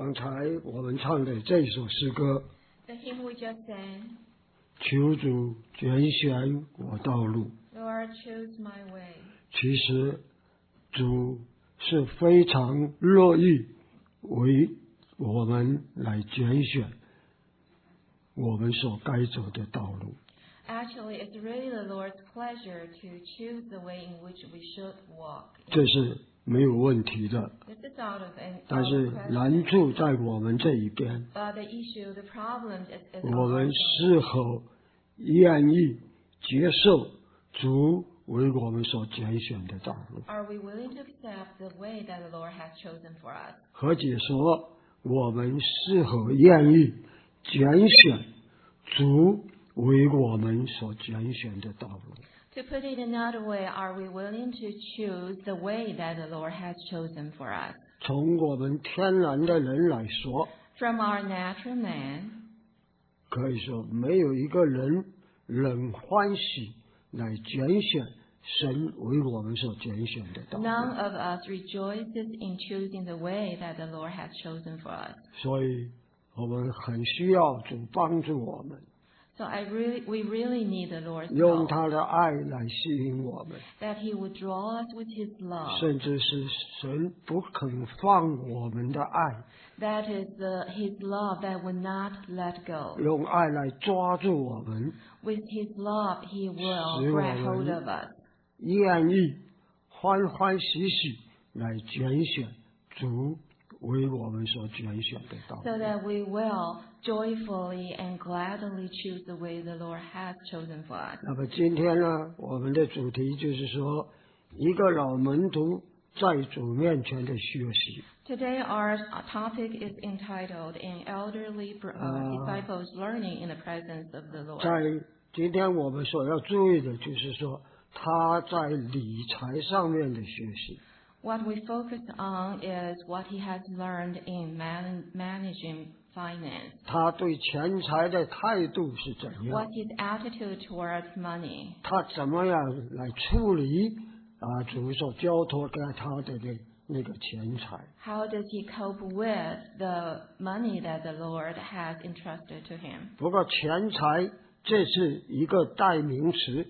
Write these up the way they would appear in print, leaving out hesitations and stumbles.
刚才我们唱的这首诗歌 The hymn we just sang, 求主拣选我道路， Lord, choose my way. 其实主是非常乐意为我们来拣选我们所该走的道路。 Actually, it's really the Lord's pleasure to choose the way in which we should walk. 这是没有问题的， This is out of 但是 question. 难处在我们这一边， But the issue, the problem is 我 on 们 our side. 是否愿意接受主为我们所拣选的道路？ Are we willing to accept the way that the Lord has chosen for us? 或者说，我们是否愿意拣选主为我们所拣选的道路？ To put it another way, are we willing to choose the way that the Lord has chosen for us? 从我们天然的人来说， From our natural man, 可以说没有一个人能欢喜来拣选神为我们所拣选的道路。 none of us rejoices in choosing the way that the Lord has chosen for us. 所以我们很需要主帮助我们， So we really need the Lord's 用 help, 他的爱来吸引我们， that He would draw us with His love. 甚至是神不肯放我们的爱， That is His love that would not let go. 用爱来抓住我们， With His love, He will 使我 grab hold 们 of us, 愿意欢欢喜喜来拣选主为我们所拣选的道 so 路。 that we will joyfully and gladly choose the way the Lord has chosen for us. 那么今天呢，我们的主题就是说，一个老门徒在主面前的学习。 Today, our topic is entitled "An Elderly Disciples Learning in the Presence of the Lord." 在今天我们所要注意的就是说，他在理财上面的学习。 What we focus on is what he has learned in managing finance. 他对钱财的态度是怎样？ What's his attitude towards money? 他怎么样来处理主所交托给他的那个钱财？ How does he cope with the money that the Lord has entrusted to him? 不过钱财这是一个代名词，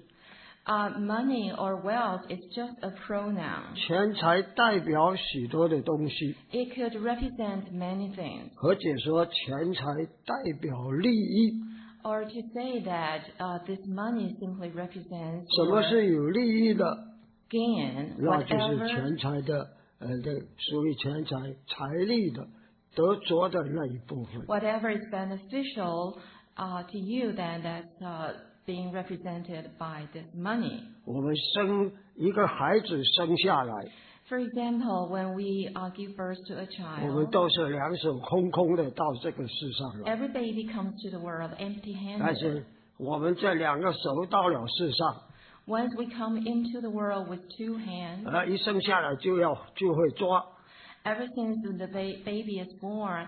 Money or wealth is just a pronoun. 钱财代表许多的东西， It could represent many things. 或者说钱财代表利益。 Or to say that this money simply represents 什么 your 是有利益的？ gain, 那就是 whatever 钱财的属于钱财财力的得着的那一部分。 whatever is beneficial to you, then that's being represented by this money. 我们生一个孩子生下来， For example, when we give birth to a 我们 child, 都是两手空空的到这个世上来， every baby comes to the world 但 empty-handed. 是我们这两个手到了世上， Once we come into the world with two hands, 一生下来就会抓， ever since the baby is born,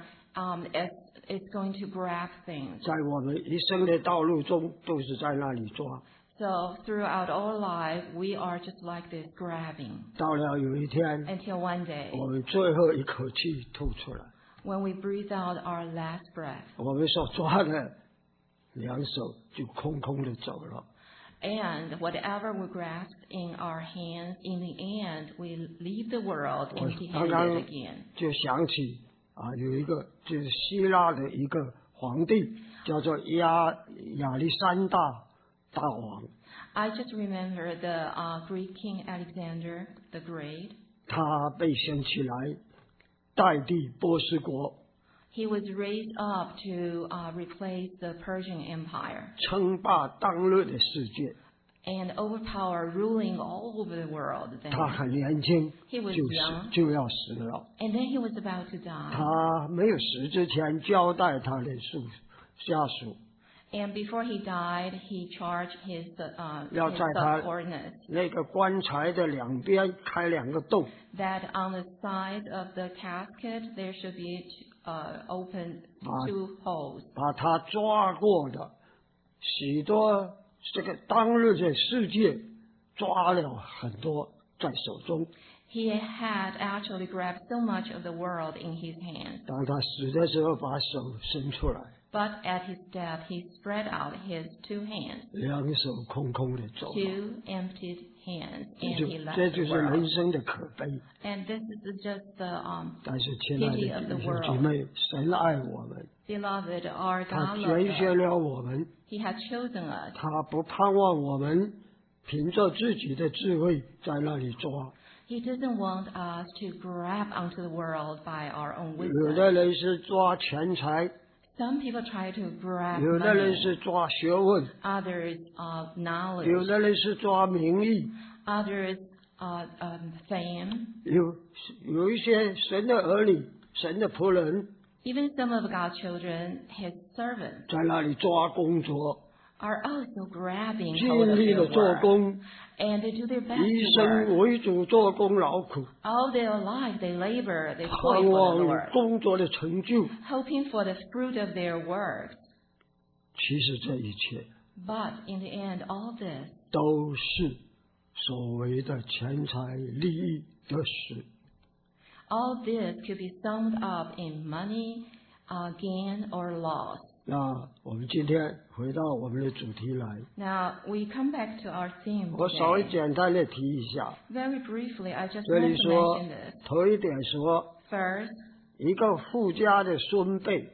it's going to grab things. 在我们一生的道路中都是在那里抓。 So throughout our life, we are just like this, grabbing. 到了有一天， Until one day, 我们最后一口气吐出来， when we breathe out our last breath, 我们所抓的两手就空空的走了。 and whatever we grasp in our hands, in the end, we leave the world 我刚 empty-handed 刚 again. 就想起有一个就是希腊的一个皇帝，叫做亚历山大大王， I just remember the Greek King Alexander the Great. 他被选起来代替波斯国， He was raised up to replace the Persian Empire 称霸当日的世界。 and overpower ruling all over the world then. 他很年轻 He was 就要死了， And then he was about to die. 他没有死之前交代他的下属， And before he died, he charged his 要在他 subordinates 那个棺材的两边开两个洞， that on the side of the casket there should be open two holes. 把他抓过的许多这个当日的世界抓了很多在手中， He had actually grabbed so much of the world in his hands. 当他死的时候，把手伸出来， But at his death, he spread out his 2 hands, 两手空空的走了。 2 emptied hands, and he 这 left 就 the 是人 world. 生的可悲。 And this is just the 但是，亲爱的 pity of 弟 the 兄 world. 姐妹，神爱我们， Beloved, our 他 God 拣 loved 选 us. 了我们， He has chosen us. 他不盼望我们凭着自己的智慧在那里抓。 He doesn't want us to grab onto the world by our own 有 wisdom. 的人是抓钱财， Some people try to grab 有的人 money. 是抓学问， Others, 有 knowledge. 的人是抓名利， Others, fame. 有一些神的儿女、神的仆人， Even some of God's children, His servants, 在那里抓工作， are also grabbing hold of 尽力 their 的做 work. 工， And they do their best 以 to 身 work. 为主，做工劳苦， All their life they labor, they 盼 toil for the 望 Lord, 工作的成就。 hoping for the fruit of their work. 其实这一切 But in the end, all this, 都是所谓的钱财利益的事。 all this could be summed up in money, gain or loss. 那我们今天回到我们的主题来， Now, we come back to our theme 我稍微 today. 简单的提一下。 Very briefly, I just 这 want 里 to 说 mention this. 头一点说， First, 一个富家的孙辈，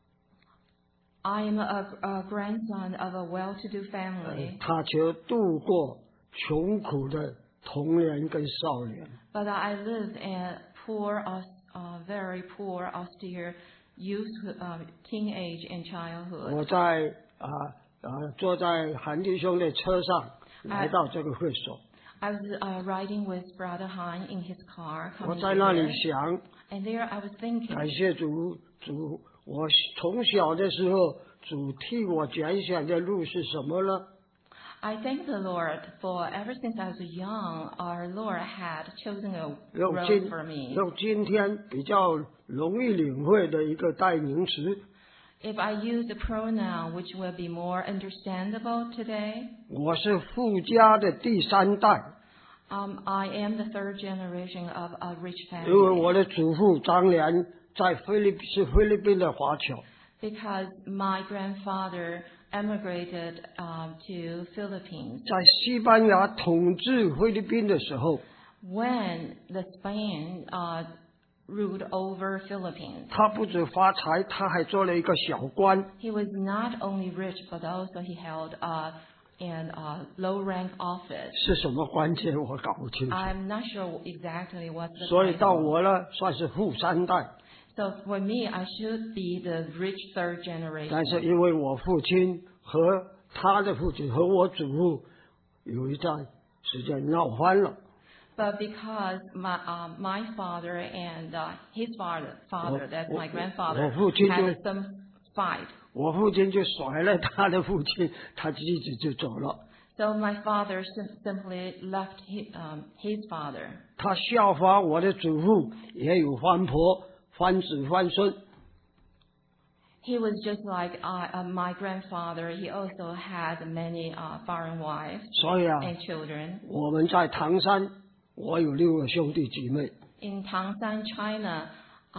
I am a grandson of a well-to-do family, 他却度过穷苦的童年跟少年。 but I lived in poor, very poor, austere youth, teenage and childhood. 我在坐在韩弟兄的车上来到这个会所， I was riding with Brother Han in his car 我 coming 在那里 here, 想， and there I was 感 thinking, 谢主，我从小的时候，主替我拣选的路是什么呢？ I thank the Lord for ever since I was young, our Lord had chosen a 用 road for me. 用今天比较容易领会的一个代名词， If I use a pronoun which will be more understandable today, 我是富家的第三代， I am the 3rd generation of a rich 因为 family 我的祖父张良在菲律宾的华侨， because my grandfather emigrated to Philippines 在西班牙统治菲律宾的时候， when the Spain ruled over Philippines. 他不止发财，他还做了一个小官。 He was not only rich, but also he held an low-rank office. 是什么关键我搞不清楚， I'm not sure exactly what the 所以到 title. 我呢算是富三代， So for me, I should be the rich 3rd generation. 但是因为我父亲和他的父亲和我祖父有一段时间闹翻了， But because my father and his father, that's my grandfather, 我父亲就 had some fight. 我父亲就甩了他的父亲，他自己就走了。 So my father simply left his father. 他效法我的祖父，也有翻婆、翻子、翻孙。 He was just like my grandfather. He also had many foreign wives 所以啊， and children. 我们在唐山，我有6个兄弟姐妹， In Tangshan, China,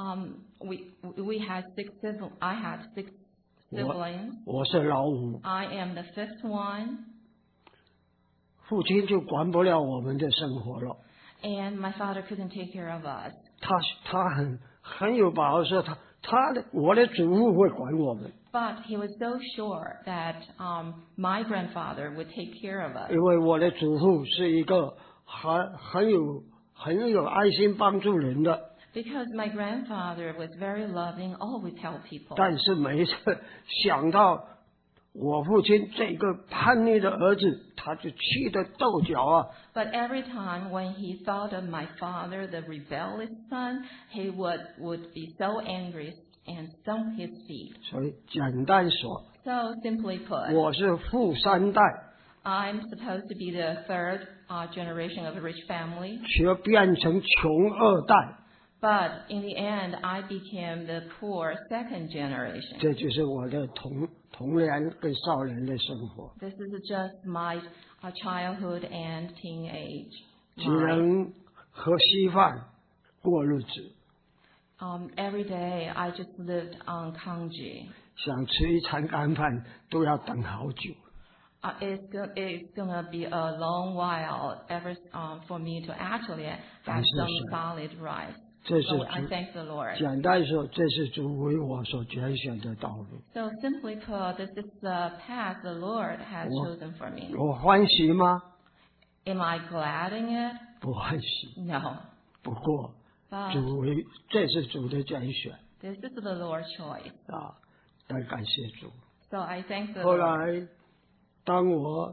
we had 6 siblings. I had 6 siblings. 我是老五， I am the 5th one. 父亲就管不了我们的生活了。 And my father couldn't take care of us. 他很有把握说我的祖父会管我们， But he was so sure that my grandfather would take care of us. 因为我的祖父是一个很有爱心帮助人的， Because my grandfather was very loving, always helped people. 但是每一次想到我父亲这个叛逆的儿子，他就气得跺脚啊！ But every time when he thought of my father, the rebellious son, he would be so angry and stomp his feet. 所以简单说， So simply put, 我是富三代， I'm supposed to be the 3rd generation of a rich family. 却变成穷二代， But in the end, I became the poor 2nd generation. 这就是我的童年跟少年的生活。 This is just my childhood and teenage 只 life. 能喝稀饭过日子， Every day I just lived on congee. 想吃一餐干饭都要等好久。 It's gonna be a long while for me to actually have 感谢 some 神， solid rice. 这是 So I 主， thank the Lord. 简单说，这是主为我所拣选的道路。 So simply put, this is the path the Lord has Well- chosen for me. 我欢喜吗？ Am I glad in it? 不欢喜。 No. 不过 But 主为，这是主的拣选 this is the Lord's choice. 啊！但感谢主。 So I thank the 后 Lord. 来，当我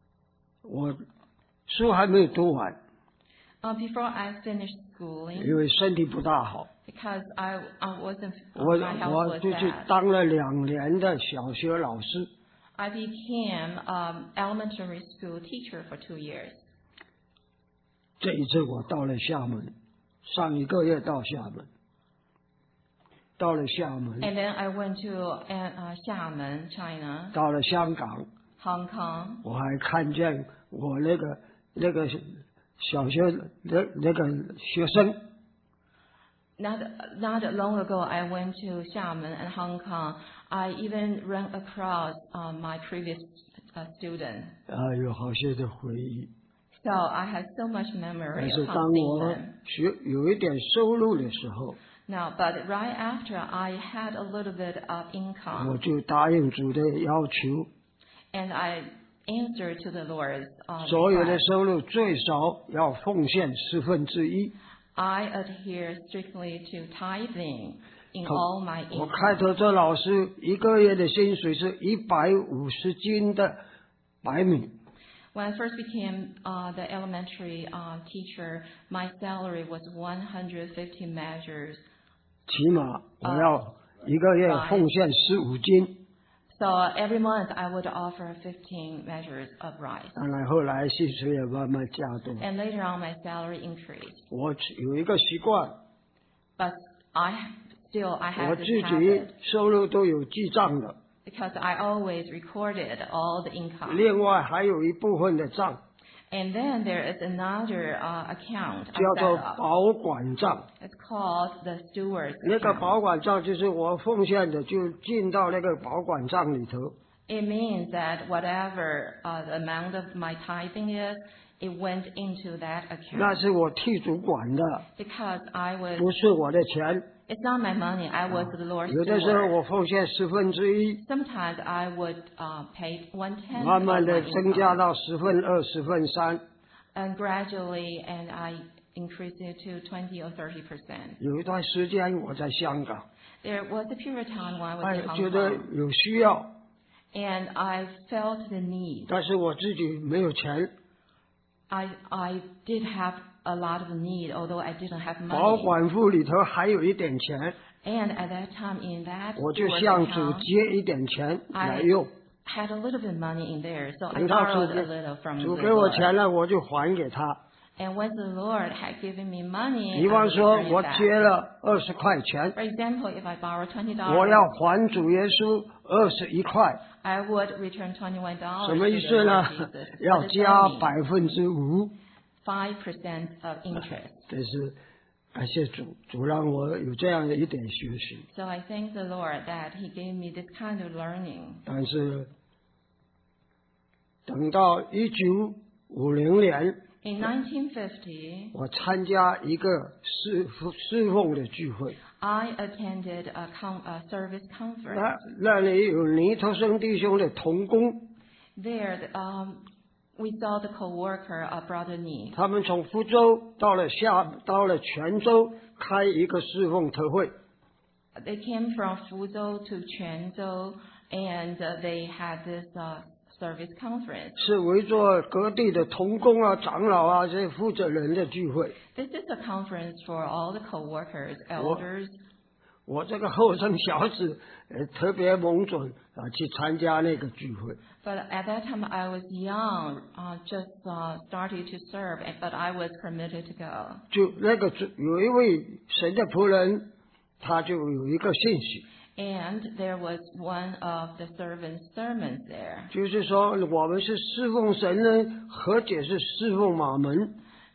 书还没有读完， Before I finished schooling, 因为身体不大好， because I wasn't, 我 my health 我 was 就去 bad, 当了2年的小学老师。 I became elementary school teacher for 2 years. 这一次我到了厦门，上一个月到厦门，到了厦门， And then I went to Xiamen, China, 到了香港， Hong Kong. 我还看见我那个小学那个学生， Not long ago, I went to Xiamen and Hong Kong. I even ran across my previous student. 有好些的回忆。 So I had so much memory 但是 upon 当 seeing 我 them. 有一点收入的时候， Now, but right after I had a little bit of 我 income, 就答应主的要求， and I answered to the Lord's 所有的 request. 收入最少要奉献1/10。 I adhere strictly to tithing in all my 我开 income. 头做老师，一个月的薪水是150斤的白米， When I first became the elementary teacher, my salary was 150 measures. 起码我要一个月奉献15斤。 So every month I would offer 15 measures of rice. 当然后来薪水也慢慢加多。 And later on my salary increased. 我有一个习惯， But I 我 had 自 this 己 habit 收入都有记账的， because I always recorded all the income. 另外还有一部分的账 And then there is another account I 叫 set 做 up. 保管账。 It's called the steward's 那个 account. 保管账就是我奉献的就进到那个保管账里头， It means that whatever the amount of my tithing is, it went into that 那 account. 是我替主管的， Because I was, 不是我的钱。 it's not my money. I was the Lord's 有的时候 steward. 我奉献1/10， Sometimes I would pay 1/10 慢慢 of 的 my 增加 income. 到2/10、3/10。 And gradually, and I increased it to 20 or 30%. 有一段时间我在香港， There was a period of time when I was in 觉 Hong 得 Kong, 有需要， and I felt the need. 但是我自己没有钱， I did have a lot of need, although I didn't have 保 money. 管户里头还有一点钱， And at that time, in that 我就 steward's 向主 account, 借一点钱来 I 用。 had a little bit of money in there, so I 等到 borrowed 主 a little from 主 the 给我 Lord. 钱了，我就还给他。 And when the Lord had given me money, 比 I 方 would 说 return 我 it 借 back. 了20块钱， For example, if I borrow 20 我 dollars, 要还主耶稣21块， I would return $21 什 to 么 the 意思呢 Lord Jesus.？ 要 What does 加 that mean? 5%。 5% of interest. 这是感谢主，主让我有这样的一点学习。 So I thank the Lord that He gave me this kind of learning. 但是等到1950年， In 1950, 我参加一个侍奉的聚会， I attended a service conference. 那里有尼托生弟兄的同工， There, we saw the co-worker of Brother Nee. 他们从福州到了泉州开一个侍奉特会。 They came from Fuzhou to Quanzhou, and they had this service conference. 是围着各地的同工啊、长老啊这些负责人的聚会。 This is a conference for all the co-workers, elders. 我这个后生小子，特别蒙准啊，去参加那个聚会。 But at that time I was young, just started to serve, but I was permitted to go. 就那个有一位神的仆人，他就有一个信息， And there was one of the servants' sermons there. 就是说我们是侍奉神呢，何解是侍奉马门？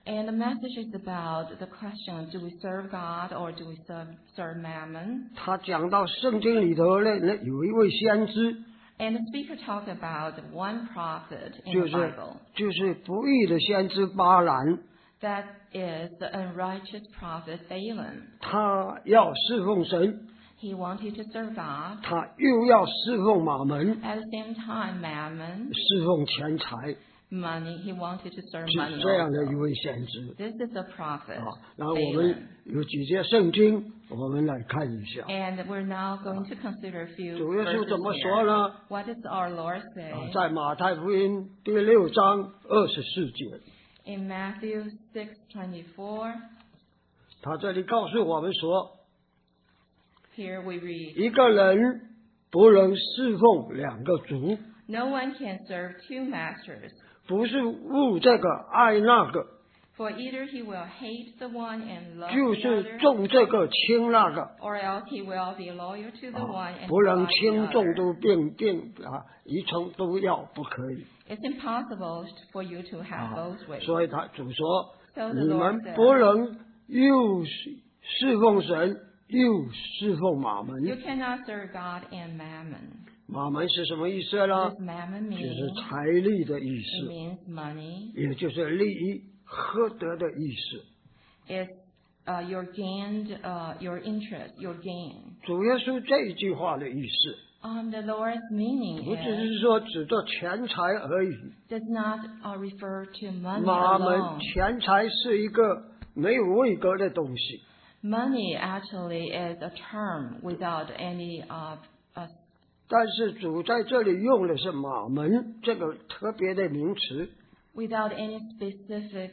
And the message is about the question, do we serve God or do we serve mammon? 他讲到圣经里头呢，有一位先知， And the speaker talked about one prophet in 就 the 是 Bible. 就是不义的先知巴兰， That is the unrighteous prophet Balaam. 他要侍奉神， He wanted to serve God. 他又要侍奉马门， At the same time, mammon, 侍奉钱财， money, he wanted to serve 是 money 这样的一 also. 位先知。 This is a prophet, 然后我 Balaam. 们有几节圣经，我们来看一下。 And we're now going to consider a few 主耶稣 verses 怎么说 here. 呢？ What does our Lord say? 在马太福音第6章24节， In Matthew 6:24, 他这里告诉我们说， here we read, 一个人不能侍奉两个主， No one can serve two masters, 不是恶这个爱那个， for either he will hate the one and love 就 the 是 other, 重这个轻那个， or else he will be loyal to the one and 不能 dislike 轻 the 重 other. 都一层都要，不可以 It's impossible for you to have both ways. 所以主说， So the 你 Lord 们 said, 不能又侍奉神，又侍奉马 You 门。 cannot serve God and mammon. 马门是什么意思 What 呢？ does mammon 就 mean? 是财力的意 It 思， means money. 也就是利益、获得的意思。 It's your gained, your interest, your gain. 主耶稣这一句话的意思， The Lord's meaning 不只 is 是说指着钱财而已。 does not refer to money 马门 alone. 钱财是一个没有位格的东西， Money actually is a term without any 但是主在这里用的是马门这个特别的名词， without any specific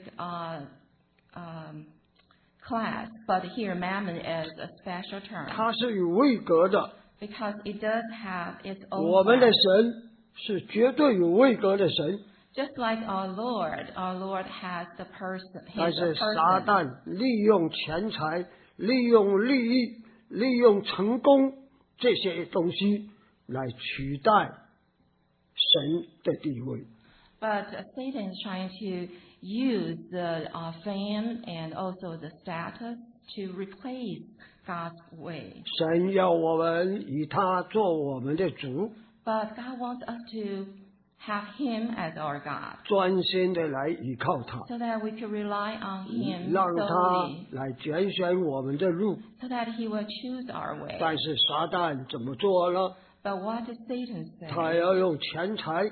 class, but here mammon is a special term 它是有位格的。 because it does have its own 我们的 class. 神是绝对有位格的神， Just like our Lord has the person, 但 He's 是 a 撒 person. 旦利用钱财、利用利益、利用成功这些东西来取代神的地位。 But Satan is trying to use the fame and also the status to replace God's way. 神要我们以他做我们的主， But God wants us to have Him as our God, 专心的来依靠他， so that we can rely on Him 让他 solely, 来拣选我们的路。 so that He will choose our way. 但是撒旦怎么做呢？ But what does Satan 他 say? 要用钱财，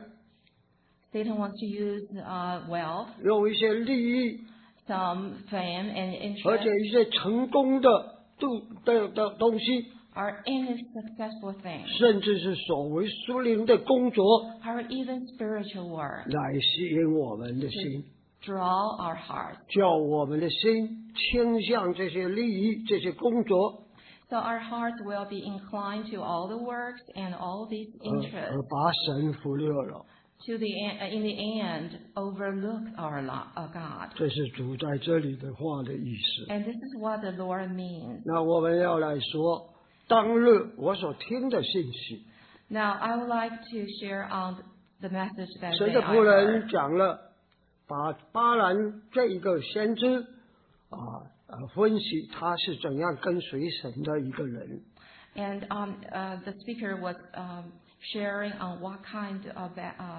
Satan wants to use wealth, 用一些利益， some fame and 而且 interest, 一些成功的东西， or any successful thing, 甚至是所谓属灵的工作， or even spiritual work, 来吸引我们的心， draw our hearts. 叫我们的心倾向这些利益、这些工作， So our hearts will be inclined to all the works and all these 而 interests. 把神忽略了。 In the end, overlook our God. 这是主在这里的话的意思。 And this is what the Lord means. 那我们要来说，当日我所听的信息， Now, I would like to share on the message that 神 day 的 I 仆人 heard. 讲了，把巴兰这一个先知分析他是怎样跟随神的一个人。 And the speaker was sharing on what kind of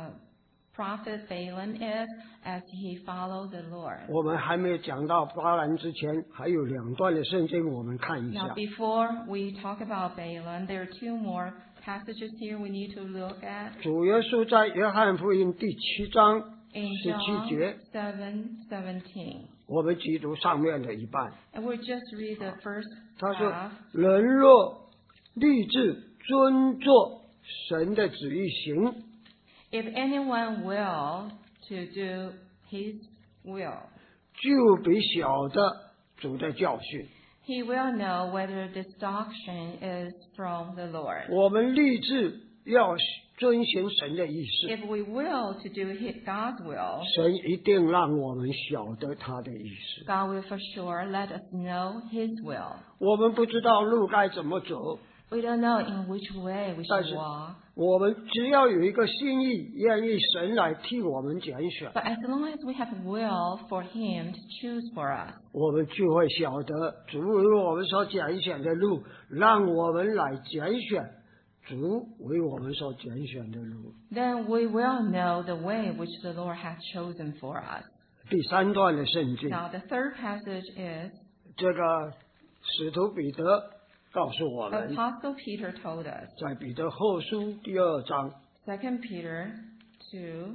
prophet Balaam is as he followed the Lord. 我们还没有讲到巴兰之前，还有2段的圣经，我们看一 Now, 下。 before we talk about Balaam, there are 2 more passages here we need to look at. 主耶稣在约翰福音第7章 In 17节， John 7:17. 我们基读上面的一半。 And we'll just read the first 他说 half.：“ 人若立志遵做神的旨意行， If anyone will to do his will, 就必晓得主的教训。 he will know whether this doctrine is from the Lord. 我们立志要遵行神的意思， If we will to do God's will, 神一定让我们晓得他的意思。 God will for sure let us know his will. 我们不知道路该怎么走， We don't know in which way we 但 should 是 walk, 我们只要有一个心意，愿意神来替我们拣选， But as long as we have will for Him to choose for us, 我们就会晓得主为我们所拣选的路，让我们来拣选主为我们所拣选的路。 then we will know the way which the Lord has chosen for us. 第3段的圣经， Now, the third passage is 这个使徒彼得告诉我们， Apostle Peter told us, 在彼得后书第2章 2 Peter 2,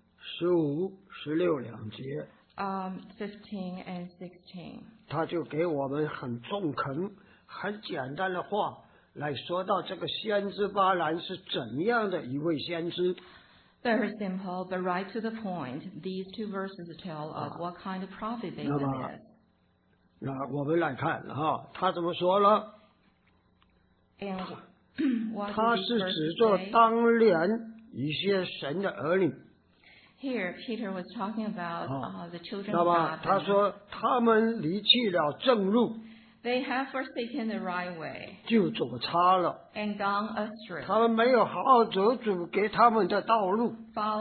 15、16两节， 15 and 16. 他就给我们很中肯、很简单的话来说到这个先知巴兰是怎样的一位先知。 Very simple, but right to the point. These two verses tell us what kind of prophet Balaam is. 那我们来看他怎么说了？ And what 他 do 是 these 指 verses 着 say? 当年一些神的儿女， Here, Peter was talking about the children 那 of 么 God. 他说他们离弃了正路， They have forsaken the right way 就走差了， and gone astray, 他们没有好好走主给他们的道路，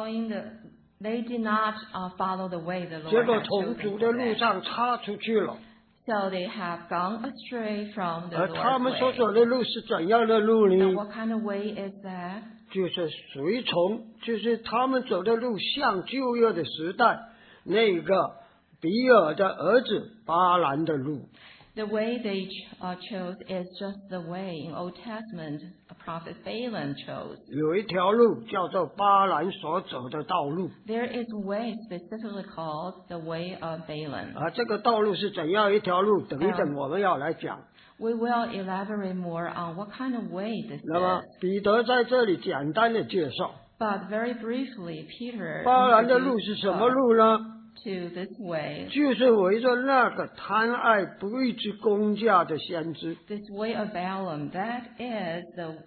they did not follow the way the 结 Lord 果 had 从 chosen 主 for 的路 them. 上插出去了。 So they have gone astray from the 而他 Lord's 们所 way. 走的路是怎样的路 And 呢？ what kind of way is that? 就是随从，就是他们走的路像旧约的时代那个比尔的儿子巴兰的路。 The way they chose is just the way in Old Testament prophet Balaam chose. 有一条路叫做巴兰所走的道路， There is a way specifically called the way of Balaam. 而这个道路是怎样一条路？等一等我们要来讲。 We will elaborate more on what kind of way this 那么 is. 彼得在这里简单的介绍， But very briefly, Peter 巴兰的路 introduced 是什么 us 路呢？ to this way. 就是围着那个贪爱不义之公价的先知。 This way of Balaam, that is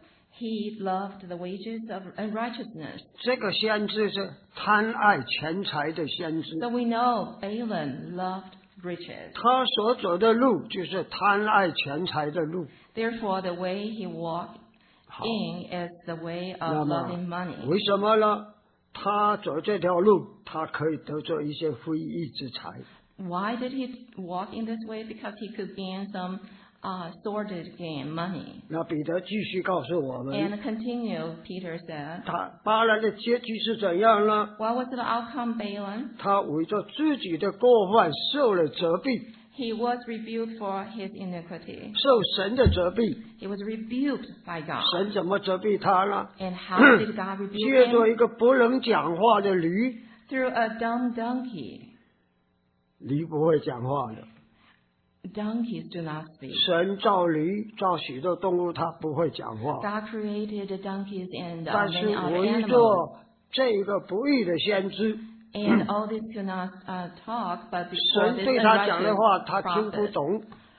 he loved the wages of unrighteousness. 这个先知是贪爱钱财的先知， So we know Balaam loved riches. 他所走的路就是贪爱钱财的路。 Therefore, the way he walked in is the way 那 of 么 loving money. 为什么呢？他走这条路，他可以得着一些非义之财。 Why did he walk in this way? Because he could gain some sordid gain, money. 那彼得继续告诉我们， And continue, Peter said, 他巴兰的结局是怎样呢？ what was the outcome, Balaam? 他为着自己的过犯受了责备， He was rebuked for his iniquity. 受神的责备。 He was rebuked by God. 神怎么责备他呢？ And how did God rebuke 借着 him? 一个不能讲话的驴， Through a dumb donkey. 驴不会讲话的。 Donkeys do not speak. 神造驴，造许多动物，它不会讲话。 God created the donkeys and 但是 many other 围 animals. 着这个不义的先知， And all this could not talk, but before 神 this 对他讲的 unrighteous 话，他听不 prophet. 懂，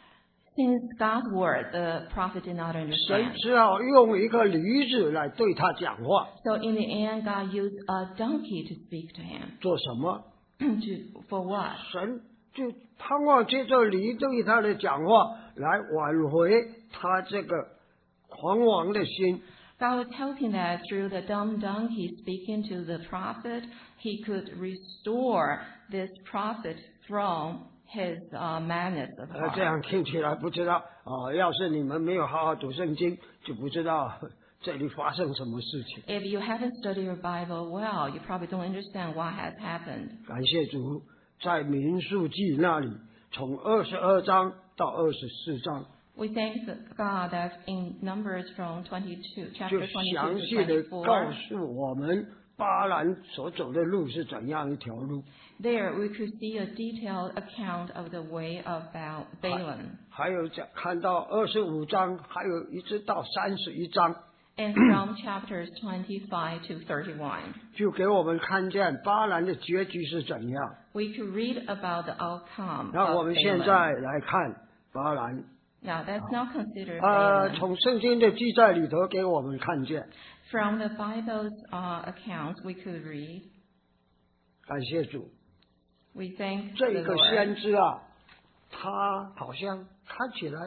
Since God's word, the prophet did not 神 understand. 只好用一个驴子来对他讲话。 So in the end, God used a donkey to speak to him. 做什么？ For what? 神就盼望借着驴对他的讲话，来挽回他这个狂妄的心。 God was hoping that through the dumb donkey speaking to the prophet, he could restore this prophet from his madness of 这 heart. 样听起来不知道要是你们没有好好读圣经，就不知道这里发生什么事情。 If you haven't studied your Bible well, you probably don't understand what has happened. 感谢主，在民数记那里，从22章到24章， We thank God that in Numbers from 22, 就 chapter 详 22 细 to 的告 24, 诉我们巴兰所走的路是怎样一条路。 there we could see a detailed account of the way of Balaam. 还有看到25章，还有一直到31章， And from chapters 25 to 31, 就给我们看见巴兰的结局是怎样。 we could read about the outcome 那我 of 们现 Balaam. 在来看巴兰， Now, that's not considered Balaam. 从圣经的记载里头给我们看见。 From the Bible's accounts, we could read, 感谢主， we thank 这 the 个 Lord. 先知啊，他好像看起来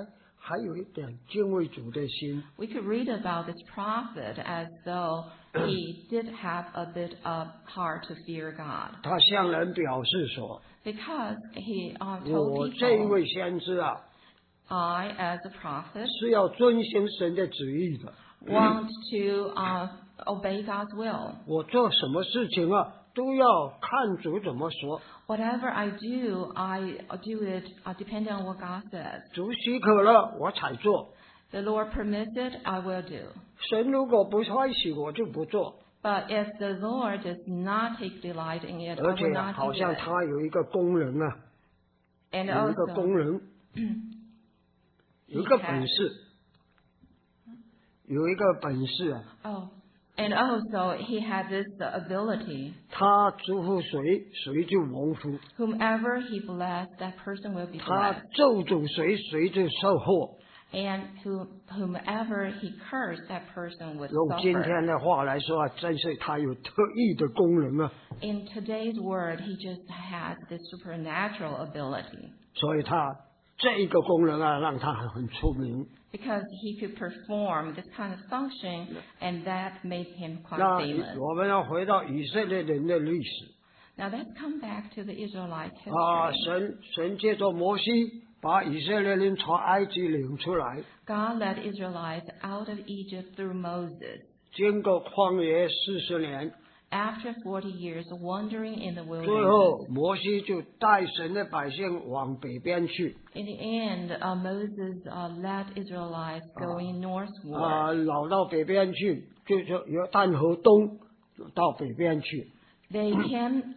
还有一点敬畏主的心。 We could read about this prophet as though he did have a bit of heart to fear God. 他向人表示说 Because he 我 told 这一 people, 位先知啊 I, as a prophet, 是要遵行神的旨意的， want to obey God's will. 我做什么事情啊都要看主怎么说， Whatever I do it depending on what God says. 主许可了我才做， The Lord permits it, I will do. 神如果不欢喜我就不做， But if the Lord does not take delight in it, I 而且 will not 好 do 像 it. 他有一个工人啊， And 有一个 also, 工人，有一个本事，有一个本事啊， and also he had this ability. 他祝福谁，谁就蒙福； Whomever he blessed, that person will be 他 blessed. 咒诅谁，谁就受祸。 And whomever he cursed, that person would 用今 suffer. 天的话来说啊，真是他有特异的功能啊， In today's word, he just has this supernatural ability. 所以他这一个功能啊，让他很出名。 Because he could perform this kind of function, and that made him quite 那 famous. 我们要回到以色列人的历史 Now let's come back to the Israelite 啊， history. 神借着摩西把以色列人从埃及领出来， God led Israelites out of Egypt through Moses. 经过旷野40年， After 40 years wandering in the 最 wilderness, 后摩西就带神的百姓往北边去 in the end, Moses led Israelites going northward. 啊，老到北边去，就是约旦河东到北边去。 They came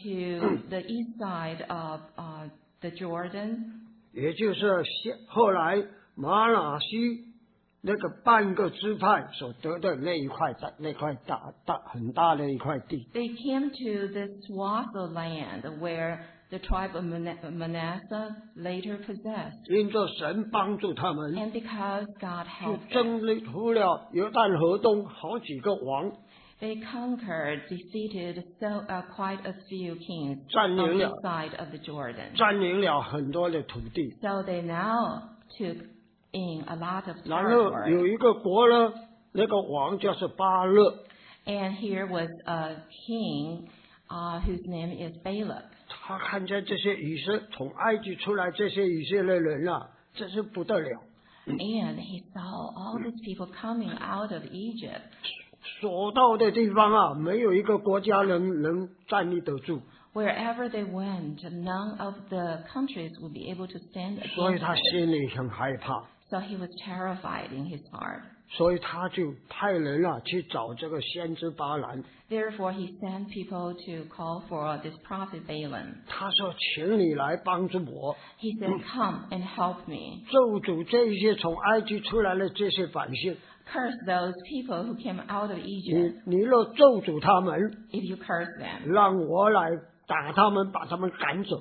to the east side of the Jordan, 也就是后来马拿西那个半个支派所得的那一块很大的一块地， they came to this swath of land where the tribe of Manasseh later possessed. 因着神帮助他们， And because God 就 helped them, 征服了约旦河东好几个王， they conquered, defeated quite a few kings 占 on 领 this 了 side of the Jordan. 占领了很多的土地。 So they now took in a lot of 然后 territory. 有一个国呢，那个王叫是巴勒， And here was a king whose name is Balak. 他看见这些从埃及出来这些以色列人啊，真是不得了。 And he saw all these people coming out of Egypt. 所到的地方啊，没有一个国家能站立得住， Wherever they went, none of the countries would be able to stand 所以 against 他 them. 心里很害怕， So he was terrified in his heart. 所以他就派人啊去找这个先知巴兰。 Therefore, he sent people to call for this prophet Balaam. 他说：“请你来帮助我， He said, "Come and help me. 咒诅这一些从埃及出来的这些百姓， Curse those people who came out of Egypt. 你若咒诅他们， If you curse them, 让我来打他们，把他们赶走。”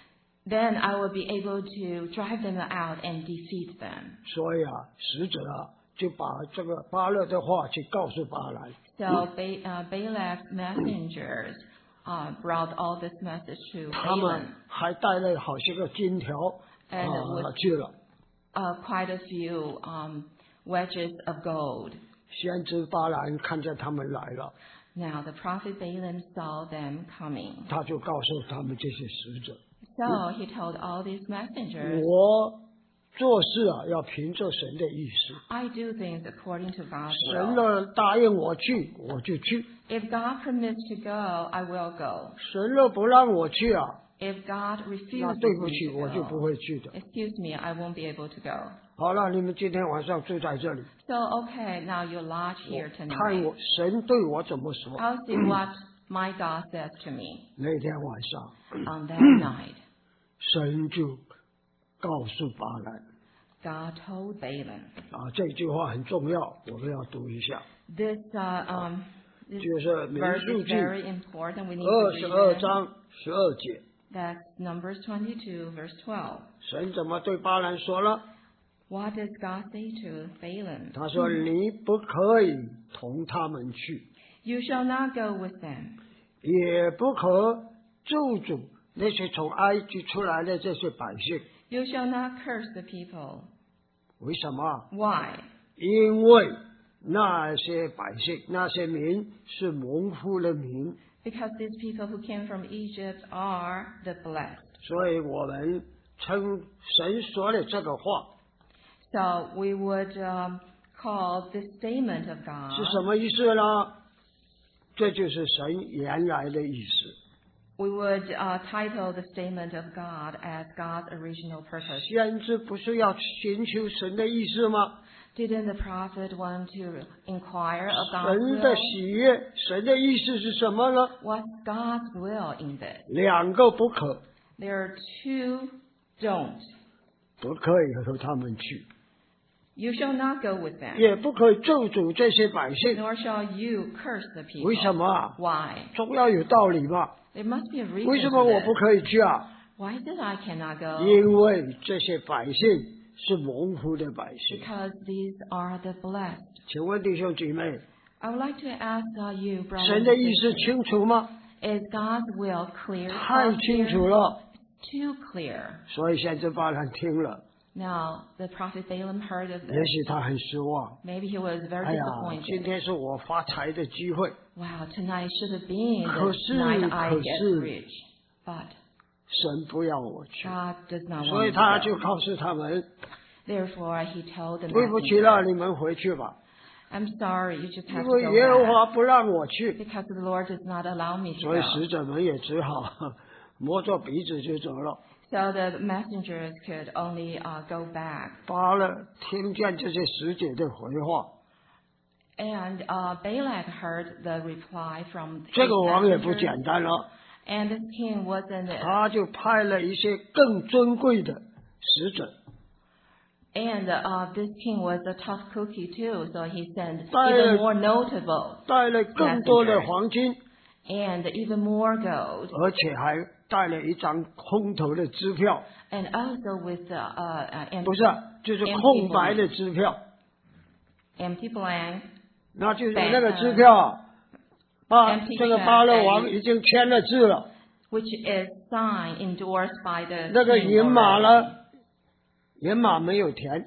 then I will be able to drive them out and defeat them." 所以啊，使者啊就把这个巴勒的话去告诉巴兰。 So Balak's messengers brought all this message to 他们 Balaam, 还带了好些个金条 And with- 去了。 quite a few wedges of gold. 先知巴兰看见他们来了， Now the prophet Balaam saw them coming. 他就告诉他们这些使者： So he told all these messengers, 我做事啊要凭着神的意思， I do things according to God's 神 will. 若答应我去，我就去； If God permits to go, I will go. 神若不让我去啊， If God 那 refuses 对不 me 起， to 我就不 go, 会去的。 excuse me, I won't be able to go. 好了，你们今天晚上住在这里， So, okay, now you lodge here 看 tonight. 我神对我怎么说。 I'll see what my God says to me 那天晚上， on that night. 神就告诉巴兰 God told Balaam. 啊，这句话很重要，我们要读一下， This 就是民 verse 数 is 记 very important. We need 22 to read it. 章12节， That's Numbers 22, verse 12. 神怎么对巴兰说了？ What does God say to Balaam? 他说：“你不可以同他们去， You shall not go with them, 也不可咒诅那些从埃及出来的这些百姓。 you shall not curse the people. 为什么？ Why? 因为那些百姓、那些民是蒙福的民， Because these people who came from Egypt are the blessed. 所以我们称神说的这个话 So we would call this statement of 是 God, 什么意思呢？这就是神原来的意思。 we would title the statement of God as God's original purpose. 先知不是要寻求神的意思吗？ Didn't the prophet want to inquire of God's 神的 will? 喜悦，神的意思是什么呢？ What's God's will in this? 两个不可， There are two don't. 不可以和他们去， You shall not go with them, 也不可以咒诅这些百姓。 nor shall you curse the 为什 people. 么啊？ Why? 总要有道理吧？ There must be a 为 reason 什么 for 我不 this. 可以去啊？ Why is it I cannot go? 因为这些百姓是蒙福的百姓。 Because these are the blessed. 请问弟兄姐妹， I would like to ask you, brothers 神 and 的意思 sisters, 清楚吗？ is God's will clear? 太清楚了。 Too clear. 所以先知巴兰听了， Now, the prophet Balaam heard of 也 this. 许他很失望。 Maybe he was very 哎呀，今 disappointed. 天是我发财的机会， Wow, tonight should have been 可 the 是 night I 可 get 是 rich. But 神不要我去， God does not 所以 want 他 me 就 to go. 告诉他们： Therefore, he told the 对不起了， messenger, 你们回去吧， I'm sorry, you just 因 have to 为 go 耶和 back. 华不让我去。 Because the Lord does not allow me to 所以 go. 使者们也只好摸着鼻子就走了。 So the messengers could only go back. 巴勒听见这些使者的回话， And Balak heard the reply from 这 his 个王也不 messengers. 简单了， And this king wasn't, 他就派了一些更尊贵的使者， and this king was a tough cookie too, so he sent 带了 even more notable 带了更多的黄金， and even more gold, 而且还带了一张空头的支票， and also with 不是，就是空白的支票。 empty blank, 那就是那个支票啊，这个巴勒王已经签了字了， which is signed, endorsed by the 那个 king 银码 already, 呢，银码没有填，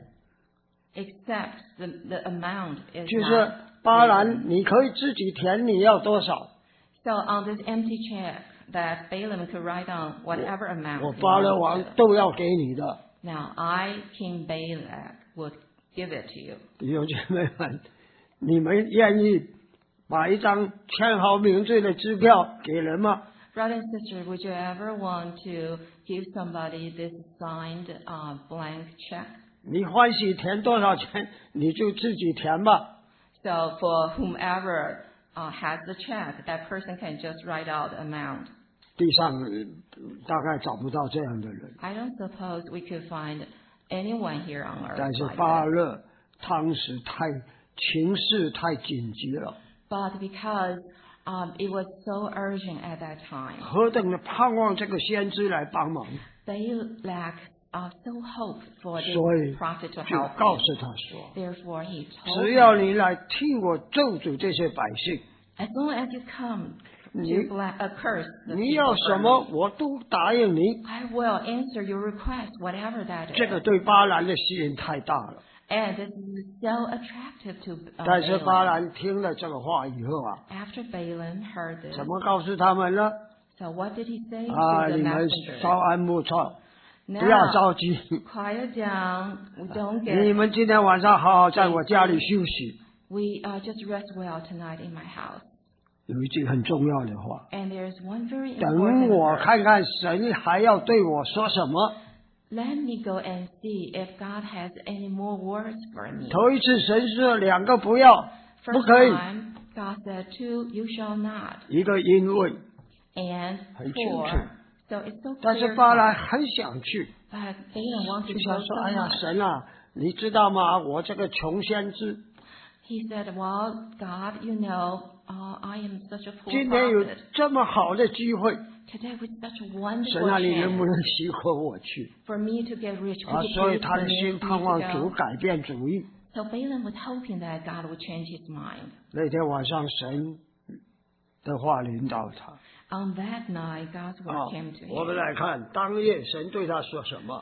except the amount is 就是 not 巴 written. 兰你可以自己填你要多少， So on this empty check that Balaam could write on whatever amount 我 he 巴勒王 wanted to. 都要给你的。 Now I, King Balak, would give it to you. 弟兄姐妹们，你们愿意把一张签好名字的支票给人吗？ Brother and sister, would you ever want to give somebody this signed blank check? 你欢喜填多少钱，你就自己填吧。 So for whomever has the check, that person can just write out the amount. 地上大概找不到这样的人， I don't suppose we could find anyone here on earth 但是 like 巴 that. 勒当时情势太紧急了， But because it was so urgent at that time, 何等的盼望这个先知来帮忙， Balak so hoped for 所以 this prophet to 就 help 告 him. 诉他说： Therefore, he told 只要 him, 你来替我咒诅这些百姓， as long as you come 你 to curse the 你 people 要 for 什么 me, 我都答应你。 I will answer your request, whatever that 这个 is. 对巴兰的吸引太大了。 And this is so attractive to 但是巴 Balaam. 兰听了这个话以后啊， After Balaam heard this, 怎么告诉他们呢？ so what did he say 啊， to the 你们 messengers? 稍安勿躁，不 Now, 要着急。 quiet down. We don't 你 get. 们今天晚上好好在我家里休息。 We just rest well tonight in my house. 有一句很重要的话， And there's one very 等 important 我 verse. 看看神还要对我说什么。 Let me go and see if God has any more words for me. 头一次神说两个不要，不 First 可以， time, God said, two, you shall not. 一个因为， And 很清楚。 four. So it's so 但是 clear. 巴兰很想去， But Balaam wanted 就 to 想 go 说： so 哎呀， much. 神啊，你知道吗？我这个穷先知， He said, well, God, you know, I am such a poor 今天有 prophet. 这么好的机会， Today with such a 神 wonderful 啊，你能不 chance 能许可我去？ for me to get rich. 啊， Could you 所以 please 他的 permit 心 me 盼望 to 主 go? 改变主意。 So Balaam was hoping that God would change his mind. 那天晚上，神的话领导他。 On that night, God's word 啊 came to 我们 him. 来看当夜神对他说什么。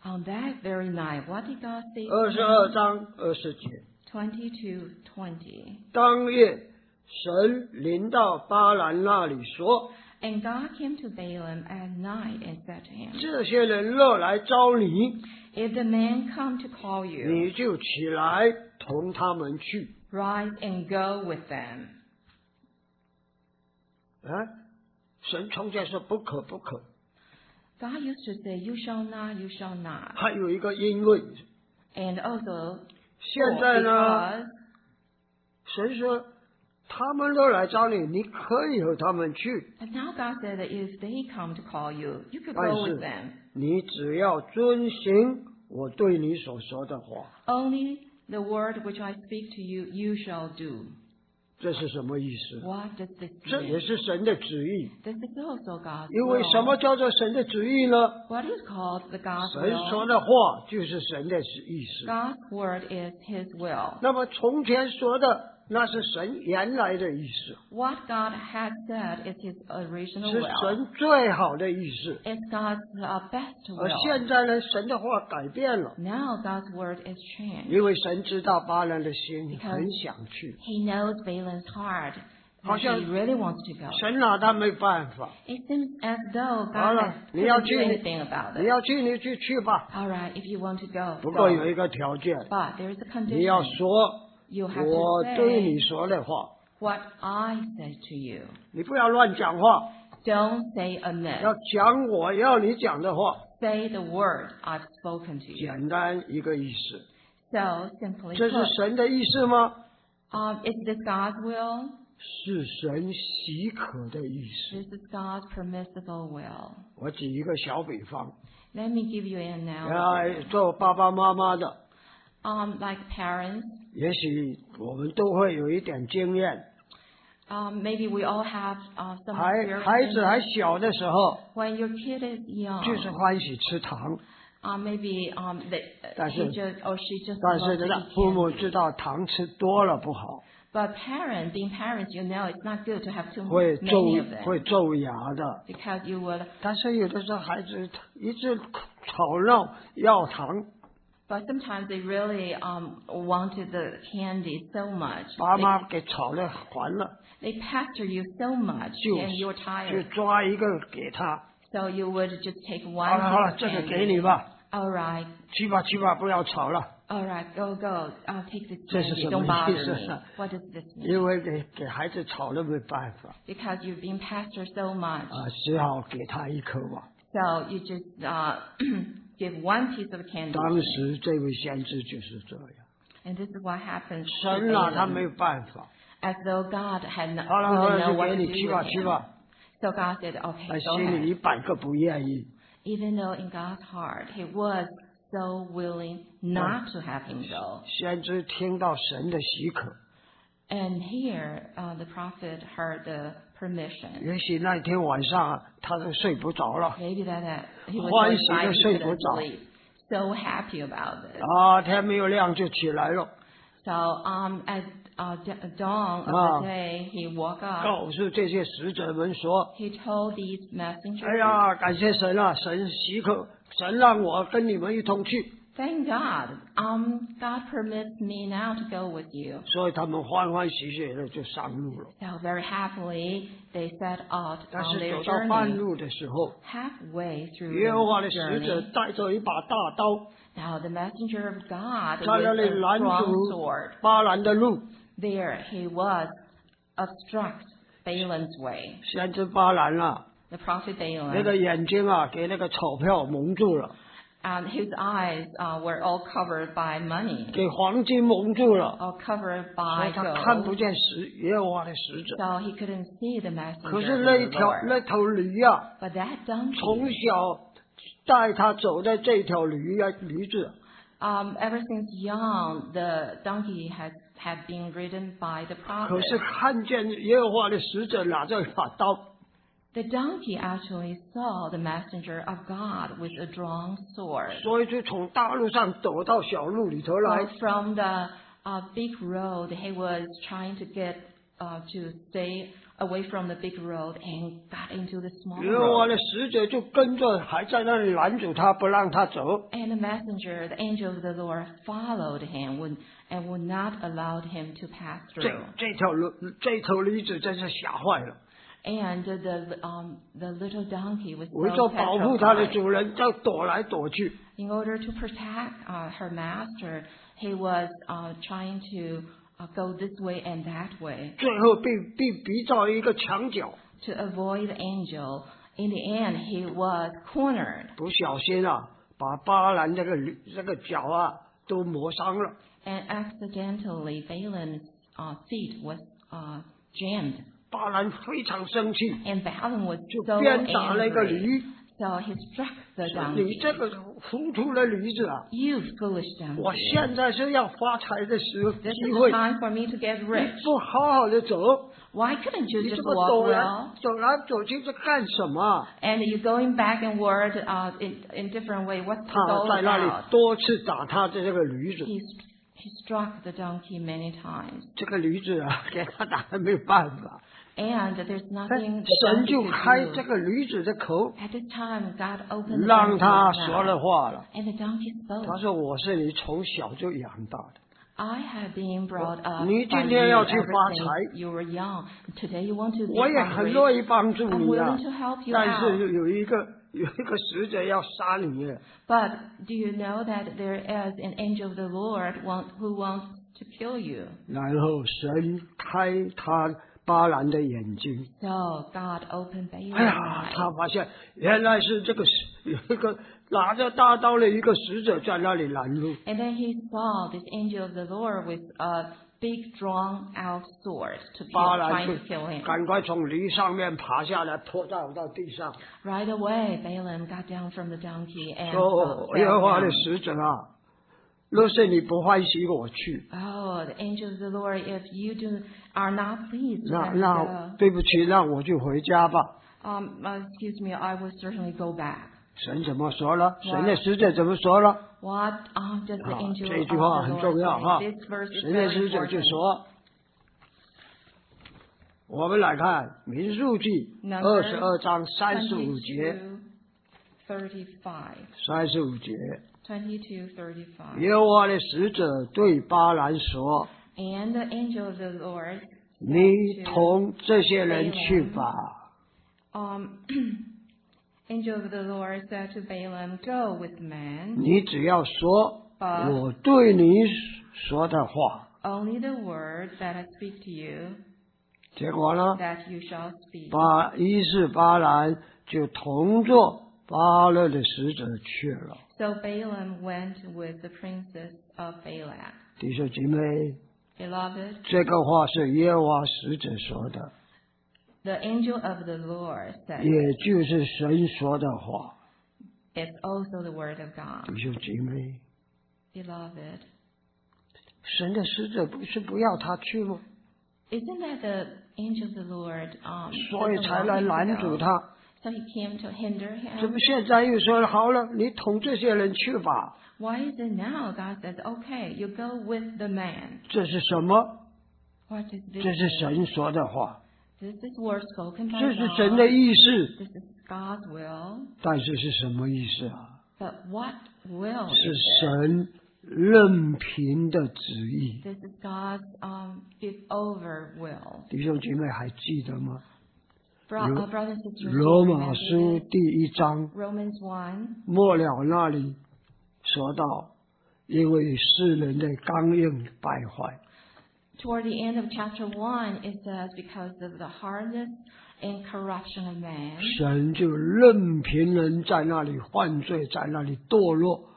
On that very night, what did God say? 22章20节， 22:20. 当夜神临到巴兰那里说， And God came to Balaam at night and said to him, 这些人若来招你， If the men come to call you, 你就起来同他们去。 rise and go with them. 神从前说不可不可， God used to say, You shall not, you shall not. 还有一个因为。 And also, 现在呢， because 神说他们若来找你，你可以和他们去， but now God said that if they come to call you, you could 但 go 是 with them. 你只要遵行我对你所说的话。 Only the word which I speak to you, you shall do. 这是什么意思？ What does this 这也 mean? 是神的旨意。 This is also God's 因为什么 will. 叫做神的旨意呢？ What is called the God's 神说 will? 的话就是神的意思。 God's word is His will. 那么从前说的那是神原来的意思， What God had said is His original 是 will. 神最好的意思。 It's God's best 而 will. 现在呢，神的话改变了， Now God's word is changed. 因为神知道巴兰的心 Because 很想去， He knows Balaam's heart. That 好像 he really wants to go. 神拿他没办法。 It seems as though 好 God 了 has， 你要 couldn't 去 do 你 anything about 你 it. 要去你就去吧， All right, if you want to go, 不过 go. 有一个条件， But there is a 你要 condition. 说 You have 我 to 对你 say 说的话， what I said to you. 你不要乱讲话， Don't say 要 amiss. 讲我要你讲的话， Say the word I've spoken to you. 简单一个意思。 So simply 这是 put, 神的意思吗？ is this God's will? 是神许可的意思。 This is God's permissible will. 我举一个小比方， Let me give you an analogy. 做爸爸妈妈的， Like parents, 也许我们都会有一点经验。 maybe we all have some 孩子还 experience. 小的时候， When your kid is young, 就是欢喜吃糖， maybe 但是- he just or she just 但 loves 是 to 呢 eat， 父母 candy. 知道糖吃多了不好， But being parents, you know it's not good to have too 会 many of them 会皱牙的。 because you will. 但是有的时候孩子一直吵闹要糖， But sometimes they really wanted the candy so much. 爸妈给吵得烦了， They pester you so much, 就 and you're 就 tired. 抓一个给他。 So you would just take 好 one 了好 piece 了， of 这个给你 candy. 吧， All right, 去吧去吧，不要吵了。 all right, go. I'll take this 这是 candy. 什 Don't 么意 bother 思 me. What does this mean? 因为给孩子吵了没办法 Because you've been pestered so much. 只好给他一颗吧。 So you just give one piece of candy. 当时这位先知就是这样， And this is what happens to 神拿他 Balaam, 没办法。 as though God had not 好了好 wouldn't 了， know 就 what 给 to 你 do 去吧 with 去 him. 吧。 So God said, okay, 但 go 心里 ahead. 100个不愿意。 Even though in God's heart he was so willing not to have him go. 先知听到神的许可， And here the prophet heard the permission. 也许那天晚上他都睡不着了 Maybe that he was 欢 so 喜得 excited he 睡不 couldn't 着 sleep. So happy about this. 天没有亮就起来了， So at dawn of Ah. the day, he woke up. 告诉这些使者们说 He told these：“ messengers, 哎呀，感谢神啊，神许可，神让我跟你们一同去。” Thank God. God permits me now to go with you. 所以他们欢欢喜喜的就上路了。 So very happily, they set out 但 on 是 their 走到半 journey. 路的时候， Halfway through 耶和华的 the 使者 journey, 带着一把大刀， now the messenger of God 在那 with 里 a 拦 strong 阻 sword. 巴兰的路。 There he was, obstruct Balaam's way. 先知巴兰啊， The prophet 那 Balaam, 个眼睛啊，给那个钞票蒙住了， and his eyes were all covered by money, 给黄金蒙住了， all covered 所 by 以他看不 gold. 见耶和华的使者。 So he couldn't see the 可 messenger 是 of 那 the 条 Lord. 那头驴啊， But that donkey, 从小带他走的这条驴子， ever since young, the donkey had been ridden by the 可 prophet. 是看见耶和华的使者拿着一把刀， The donkey actually saw the messenger of God with a drawn sword. 所以就从大路上躲到小路里头来 So。from the big road, he was trying to get to stay away from the big road and got into the small 耶和华 road. 的使者就跟着，还在那里拦阻他，不让他走。 And the messenger, the angel of the Lord, followed him and would not allow him to pass 这 through. 这头驴子真是吓坏了， And the little donkey was 为 so 着保护他的 petrified. 主人，就躲来躲去。 In order to protect her master, he was trying to go this way and that way 最后被逼到一个墙角， to avoid the angel. In the end, he was cornered 不小心啊，把巴兰这个脚啊都磨伤了。 and accidentally Balaam's feet was jammed. 巴兰非常生气， And Balaam was 就 so 鞭打那个 angry. 驴。 So he struck the 说你 donkey. 这个糊涂的驴子啊！ You foolish 我 donkey. 现在是要发财的 This 机 is 会， the time for me to get 你 rich. 不好好的走， Why couldn't you 你 just 这么 walk 走 well? 来走去，这干什么？ And you're going back and forth in different way. What's this 他 all 在那里 about? 多次打他的这个驴子， He struck the donkey many times. 这个驴子啊，给他打的没有办法。 And there's 但 nothing the 神 donkey 就 could 开 do. 这个驴子的口， At this time, God opened the 让 donkey's 他说了 mouth. 话了。 And the donkey 他 spoke. 说：“我是你从小就养大的。 I have been brought up 你 by 今 you 天要去 ever 发 since 财， you were young. Today you want to be 我也很 hungry. 乐意帮助 I'm 你啊 willing to help you 但是 out. 有一个使者要杀你了。 But do you know that there is an angel of the Lord who wants to kill you? 然后神开他巴兰的眼睛， So God opened 哎 Balaam's 呀， eyes. 他发现原来是这个有一个拿着大刀的一个使者在那里拦路。 And then he saw this angel of the Lord with a big drawn out sword to 巴兰 trying 就 to kill him. 赶快从驴上面爬下来，拖到地上， Right away, Balaam got down from the donkey and 说：“ fell 耶和华的 down. 使者啊，若是你不欢喜我去， Oh, the angel of the Lord, if you are not pleased, then 那对不起，让我就回家吧。” excuse me, I will certainly go back. 神怎么说了？神的使者怎么说了？ What does the 啊， angel 这 of 句话 the 很重要 Lord 哈 say? This verse is 神的 very 使者就 important. 说，我们来看民数记22章35节， 35节， 22:35. 耶和华的使者对巴兰说 And the angel of the Lord,：“ 你同这些人去吧。 angel of the Lord said to Balaam, "Go with man, 你只要说 But- 我对你说的话。 only the word that I speak to you, ” 结果呢， that you shall speak." 巴兰就同着巴勒的使者去了。 So Balaam went with the princess of Balak. 弟兄姐妹， Beloved, 这个话是耶和华使者说的， the angel of the Lord said, 也就是神说的话。 "It's also the word of God." 弟兄姐妹， Beloved, 神的使者不是不要他去吗？ isn't that the angel of the Lord 所以 doesn't 才 want 来 him to 拦阻 go? 他。 So he came to hinder 怎么 him. 现在又说好了，你同这些人去吧？ Why is it now God says, "Okay, you go with the man"? 这是什么？ What is this? 这是神说的话， This is word spoken by 这是 God. 神的意思。 This is God's will. 但是是什么意思啊？ But what will 是 is it? 神任凭的旨意。 This is God's give over will. 弟兄姐妹还记得吗？ Brothers and sisters, 罗 you 马 remember 书 this? 第1章 Romans 1. 末了那里说到，因为世人的刚硬败坏， Toward the end of chapter 1, it says, because of the hardness and corruption of man, 神就任凭人在那里犯罪，在那里堕落，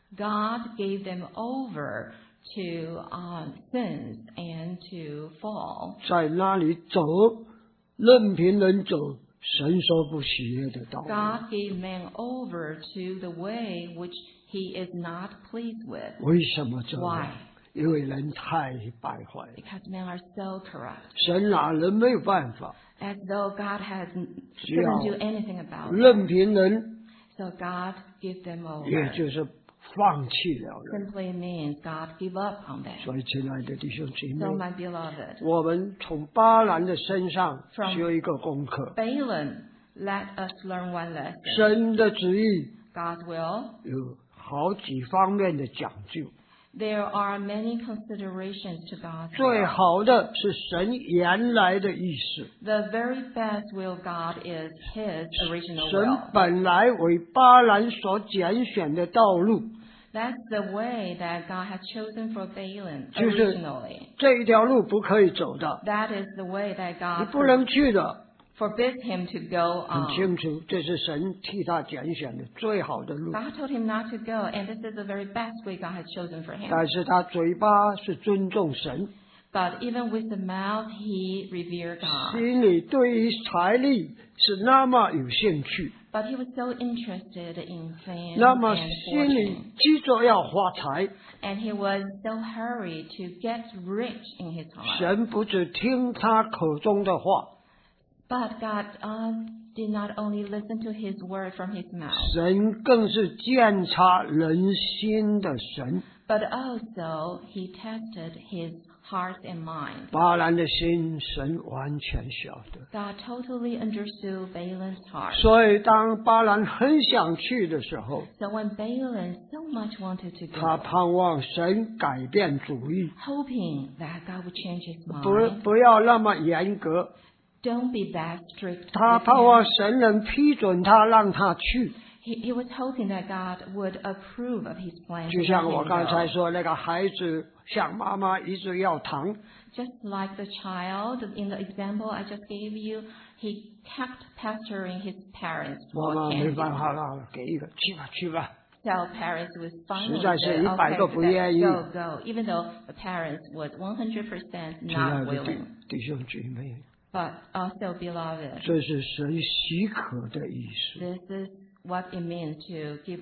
God gave them over to sins and to fall. 在那里走，任凭人走神所不喜悦的道路。 God gave man over to the way which he is not pleased with. 为什么这 Why? 样？因为人太败坏了， Because men are so corrupt. 神拿人没有办法， As though God has Yeah. couldn't do anything about it. 任凭人， So God gave them 也 over. 就是放弃了人。 simply means God give up on them. 所以，亲爱的弟兄姐妹， So my beloved, 我们从巴兰的身上 From 学一个功课。 Balaam, let us learn one lesson. 神的旨意 God's will, 有好几方面的讲究， there are many considerations to God's 最 will. 好的是神原来的意思。 The very best will of God is His original 神 will. 本来为巴兰所拣选的道路， That's the way that God had chosen for Balaam 就是 originally. 这一条路不可以走的， That is the way that 你 God 不能去的。 forbid him to go 很 on. 清楚，这是神替他拣选的最好的路。 God told him not to go, and this is the very best way God had chosen for him. 但是他嘴巴是尊重神， But even with the mouth, he revered God. 心里对于财力是那么有兴趣， But he was so interested in fame 那么 and 心里 fortune. 急着要发财。 And he was so hurried to get rich in his heart. 神不只听他口中的话， But God did not only listen to his word from his mouth, 神更是鉴察人心的神。 but also he tested his heart and mind. 巴兰的心，神完全晓得。 God totally understood Balaam's heart. 所以，当巴兰很想去的时候， So when Balaam so much wanted to 他 go, 盼望神改变主意， hoping that God would change his 不 mind, 不要那么严格。 don't be that strict 他 with 盼望 him. 神能批准他，让他去。 He was hoping that God would approve of his plan. 就 to 像 let 我 him 刚才 go. 说，那个孩子向妈妈一直要糖， Just like the child in the example I just gave you, he kept pestering his parents 妈 for 妈没 candy. 办法了，给一个，去吧去吧。 So parents would finally 实在是 say, 100个 okay, 不愿意。 go, go, even though the parents was 100% 亲爱 not 的 willing. 弟兄姐妹， But also, beloved, 这是神许可的意思。 this is what it means to give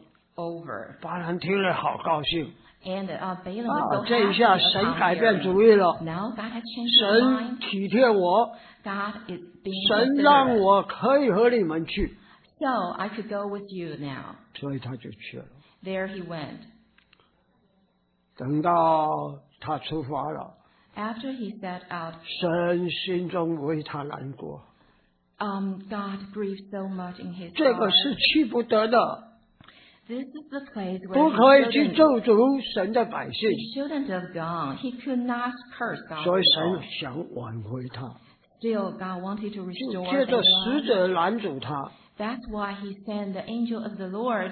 over. 巴兰听了好高兴 And Balaam was so 这一 happy 下神 upon 改变 hearing. 主意了， Now God has changed his 神 mind. 体贴我， God is being 神让 considerate. 我可以和你们去， So I could go with you now. 所以他就去了。 There he went. 等到他出发了， After he set out, 神心中为他难过， God grieved so much in his 这个 heart. 是去不得的， This is the place 不 where 可以 he 去 shouldn't, 咒诅神的百姓， he shouldn't have gone. He could not curse God's 所以 people. 神想挽回他， Still, God wanted to 就 restore 借着 Balaam. 使者拦阻他。 That's why he sent the angel of the Lord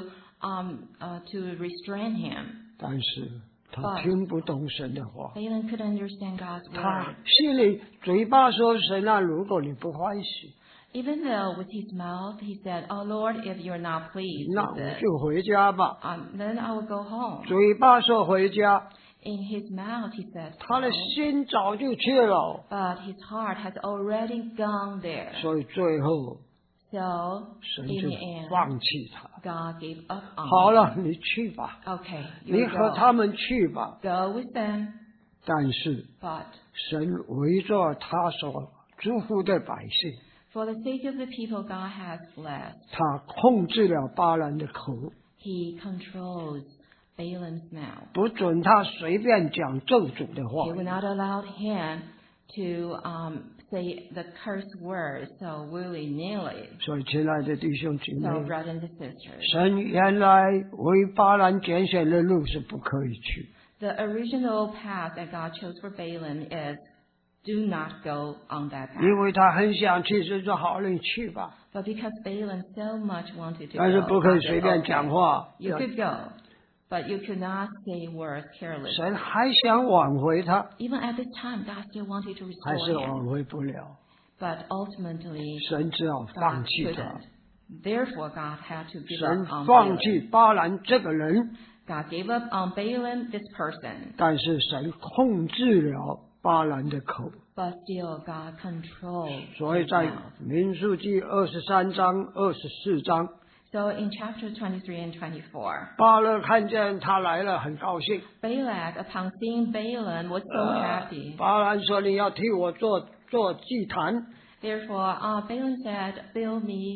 to restrain him. 但是他 But 听不懂神的话， Balaam could understand God's 他 word. 心里嘴巴说神啊，如果你不欢喜， Even though with his mouth he said, "Oh Lord, if you're not pleased 那 with 我 this, 就回家吧。 then I will go home." 嘴巴说回家， In his mouth he said, 他的 "So," 心早就去了， but his heart has already gone there. 所以最后 So 神 in 就 the end, 放弃他。 God gave up on 好 him. 了，你去吧， Okay, 你 you 和 go. 他们去吧。 Go with them, 但是 but 神围着他所祝福的百姓， for the sake of the people God has blessed, 他控制了巴兰的口， he controls Balaam's mouth. 不准他随便讲咒诅的话 He。will not allow him to say the curse words so willy-nilly. 所以，亲爱的弟兄姐 So, 妹， brothers and sisters, 神原来为巴兰拣选的路是不可以去， the original path that God chose for Balaam is do not go on that 因 path. 为他很想去，就说好，你去吧。 But because Balaam so much wanted to 但是 go, 不可以 God 随 said, 便讲 "Okay, 话。 you could go, but you could not say words carelessly." 神还想挽回他， Even at this time, God still wanted to 还是 restore 挽 him. 回不了， But ultimately, 神只好 God 放弃他 couldn't.。Therefore, God had to give 神 up on 放 Balaam. 弃巴兰这个人， God gave up on Balaam, this person. 但是神控制了巴兰的口。 But still, God controlled 所以 his 在 mouth. 民数记23章、24章， So in chapter 23 and 24, 巴勒看见他来了，很高兴。 Balak, upon seeing Balaam, was so happy. 巴兰说：“你要替我做祭坛。” Therefore, Balaam said, "Build me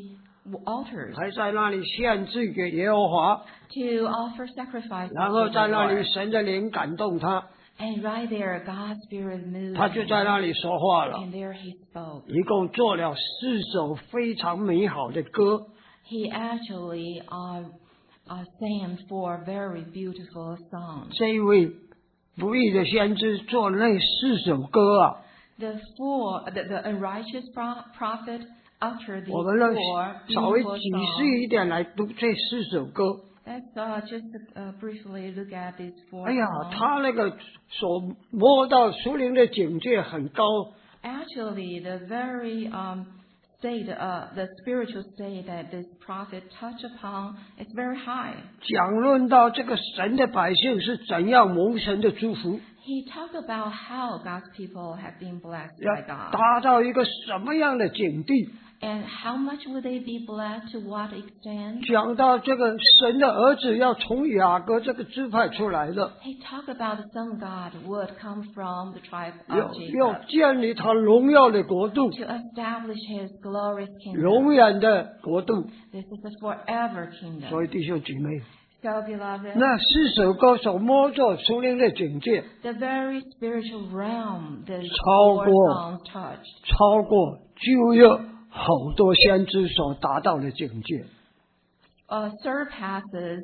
altars 还在那里献祭给耶和华， to offer sacrifices 然后 to 在 the 那里 Lord. 神的灵感动他， And right there, God's Spirit moved 他就在那里说话了， and there he spoke. 一共做了4首非常美好的歌。 He actually sang 4 very beautiful songs. 这一位不义的先知做那4首歌啊， The unrighteous prophet uttered these 我们要 4 稍微 beautiful 仔 songs. 细一点来读这4首歌。 Let's just briefly look at these 4 哎呀， songs. 他那个所摸到属灵的境界很高， Actually, the very the spiritual state that this prophet touched upon is very high. 讲论到这个神的百姓是怎样蒙神的祝福， He talked about how God's people have been blessed 要 by God. 达到一个什么样的境地。 And how much will they be blessed, to what extent? 讲到这个神的儿子要从雅各这个支派出来的， He talked about the Son of God would come from the tribe 要 of 要 Jacob 建立他荣耀的国度， to establish his glorious kingdom. 永远的国度。 This is a forever kingdom. 所以弟兄姐妹， So, beloved, 那4首歌所摸着属灵的境界， the very spiritual realm that 超 4 过 songs touched 超过旧约好多先知所达到的境界。 surpasses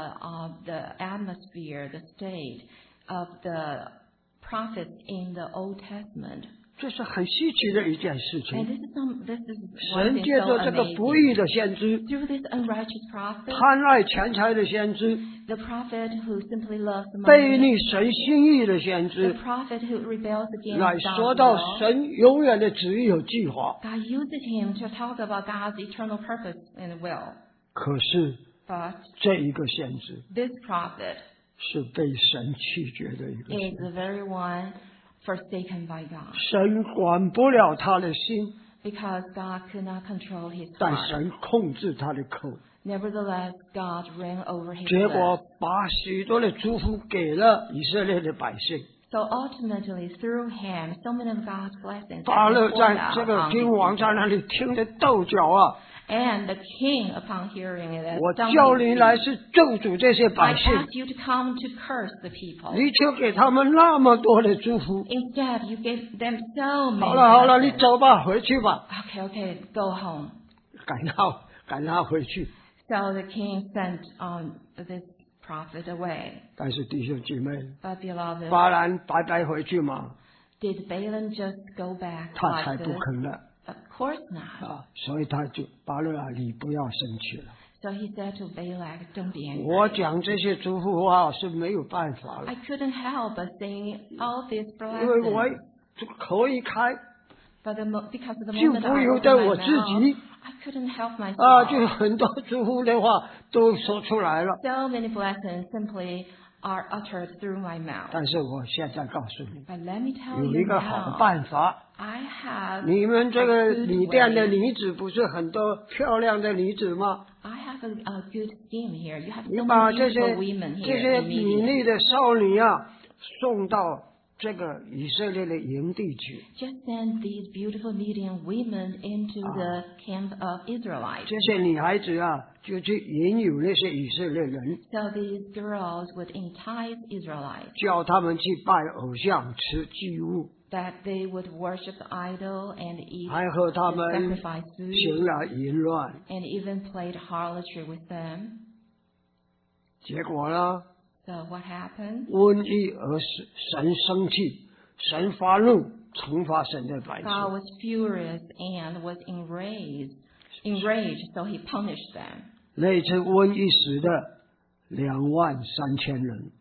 the atmosphere, the state of the prophets in the Old Testament. 这是很稀奇的一件事 And 情。 this is one 神 thing 借 so 着这个不义 amazing. 的先知， Through this unrighteous prophet, 贪爱钱财的先知， the prophet who simply loves 背 money, 逆神心意的先 the 知， prophet who rebels 来 against 说 God's 到 will, 神永远的旨意有计划。 God uses him to talk about God's eternal purpose and will. 可是 But 这一个先知 this prophet 是被神弃绝的一个 is 先 the 知， very one forsaken by God, 神管不了他的心， because God could not control his 但 heart. 神控制他的口， Nevertheless, God reigned over his 结 lips. 果把许多的祝福给了以色列的百姓。 So ultimately, through him, so many of God's blessings 巴 have 勒 been 在 poured 这 out 个 on 君 his 王在 people. 那里听得斗角啊！ And the king, upon hearing it, 我 astounded 叫你来 him. 是咒诅这些 I 百姓， asked you to come to curse the people. 你却给他们那么多的祝福。 Instead, you gave them so 好 many 了好了，你 blessings. 走吧，回去吧， Okay, go home. 赶他回去。 So the king sent this prophet away. 但是弟兄姐妹， But beloved, 巴兰白白回去吗？ did Balaam just go back 他才 like 不 this? 肯了 Of course not. 啊！所以他就巴勒啊，你不要生气了。 So he said to Balak, don't be angry. 我讲这些祝福话是没有办法了 I，couldn't help but saying all these 因为我 blessings. 这个口一开 But because of the 就 moment 不 I 由 opened 得 my 我自 mouth, 己 I couldn't help 啊，就 myself. 很多祝福的话都说出来了。 So many blessings simply are uttered through my mouth. 但是我现在告诉你， But let me tell 有 you 一个好 now, 办法。 I have 你们这个 a good 旅店的 way. 女子不是很多漂亮的女子吗？ I have a good scheme here. You have 你 so 把 many 这些 beautiful women 这 here 些 in 美 Midian. 丽的少女啊，送到这个以色列的营地去。 Just send these beautiful Midian women into the camp of Israelites. 这些女孩子啊，就去引诱那些以色列人， So these girls would entice Israelites 叫他们去拜偶像、吃祭物， that they would worship the idol and eat 还和他 the 们 sacrifice 行 food 了淫乱。 and even played harlotry with them. 结果呢， So what happened? 瘟疫而使神生气，神发怒，惩罚神的百 God 姓。 was furious and was enraged, so he punished them. 那次瘟疫死的23000人，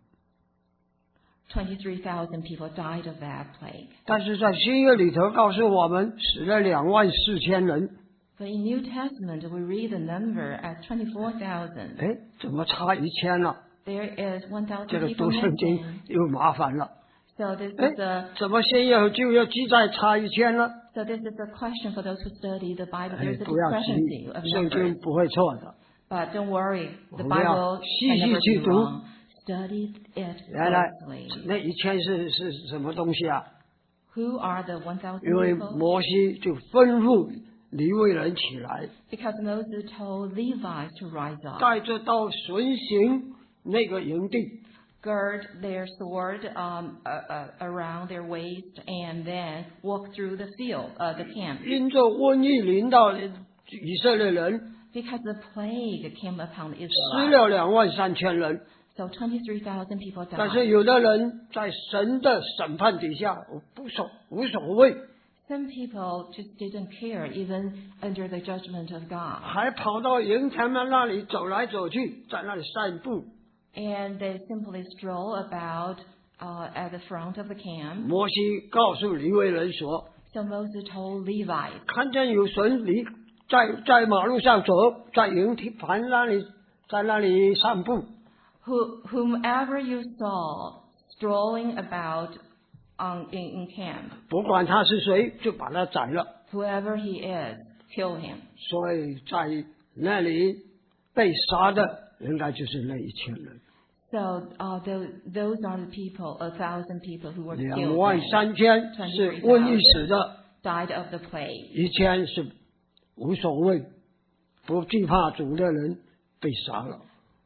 23,000 people died of that plague. 但是在新约里头告诉我们，死了24000人。 But in New Testament, we read the number as 24,000. 哎，怎么差1000了？ There is 1,000 这个 people 读圣经 missing. 又麻烦了。 So this 哎 is a 怎么新约和旧约记载差1000了？ so this is a question for those who study the Bible. 哎， There's a 不要 discrepancy 急 of， 圣 numbers. 经不会错的。 But don't worry, the 我们要 Bible 细 can 细 never 去 be 读。 wrong. Study it 原来 closely. 那1000是什么东西啊？ Who are the 1,000 因为 people? 摩西就吩咐利未人起来， Because Moses told Levites to rise up, 带着刀巡行那个营地， gird their sword around their waist, and then walk through the field, the camp. 因着瘟疫临到以色列人， Because the plague came upon the 死 Israelites, 了23000人。 so 23,000 people 但是 died. 有的人在神的审判底下无所谓， Some people just didn't care, even under the judgment of God. 还跑到营前面那里走来走去，在那里散步。 And they simply stroll about at the front of the camp. 摩西告诉利未人说 So Moses told Levites,：“ 看见有神在马路上走，在营地盘那里，在那里散步， whomever you saw strolling about in camp, 不管他是谁，就把他宰了。 whoever he is, kill him. 所以在那里被杀的，应该就是那1000人。 So those are the people, 1,000 people who were killed, 23000是瘟疫死的， died of the plague. 1000是无所谓、不惧怕主的人被杀了。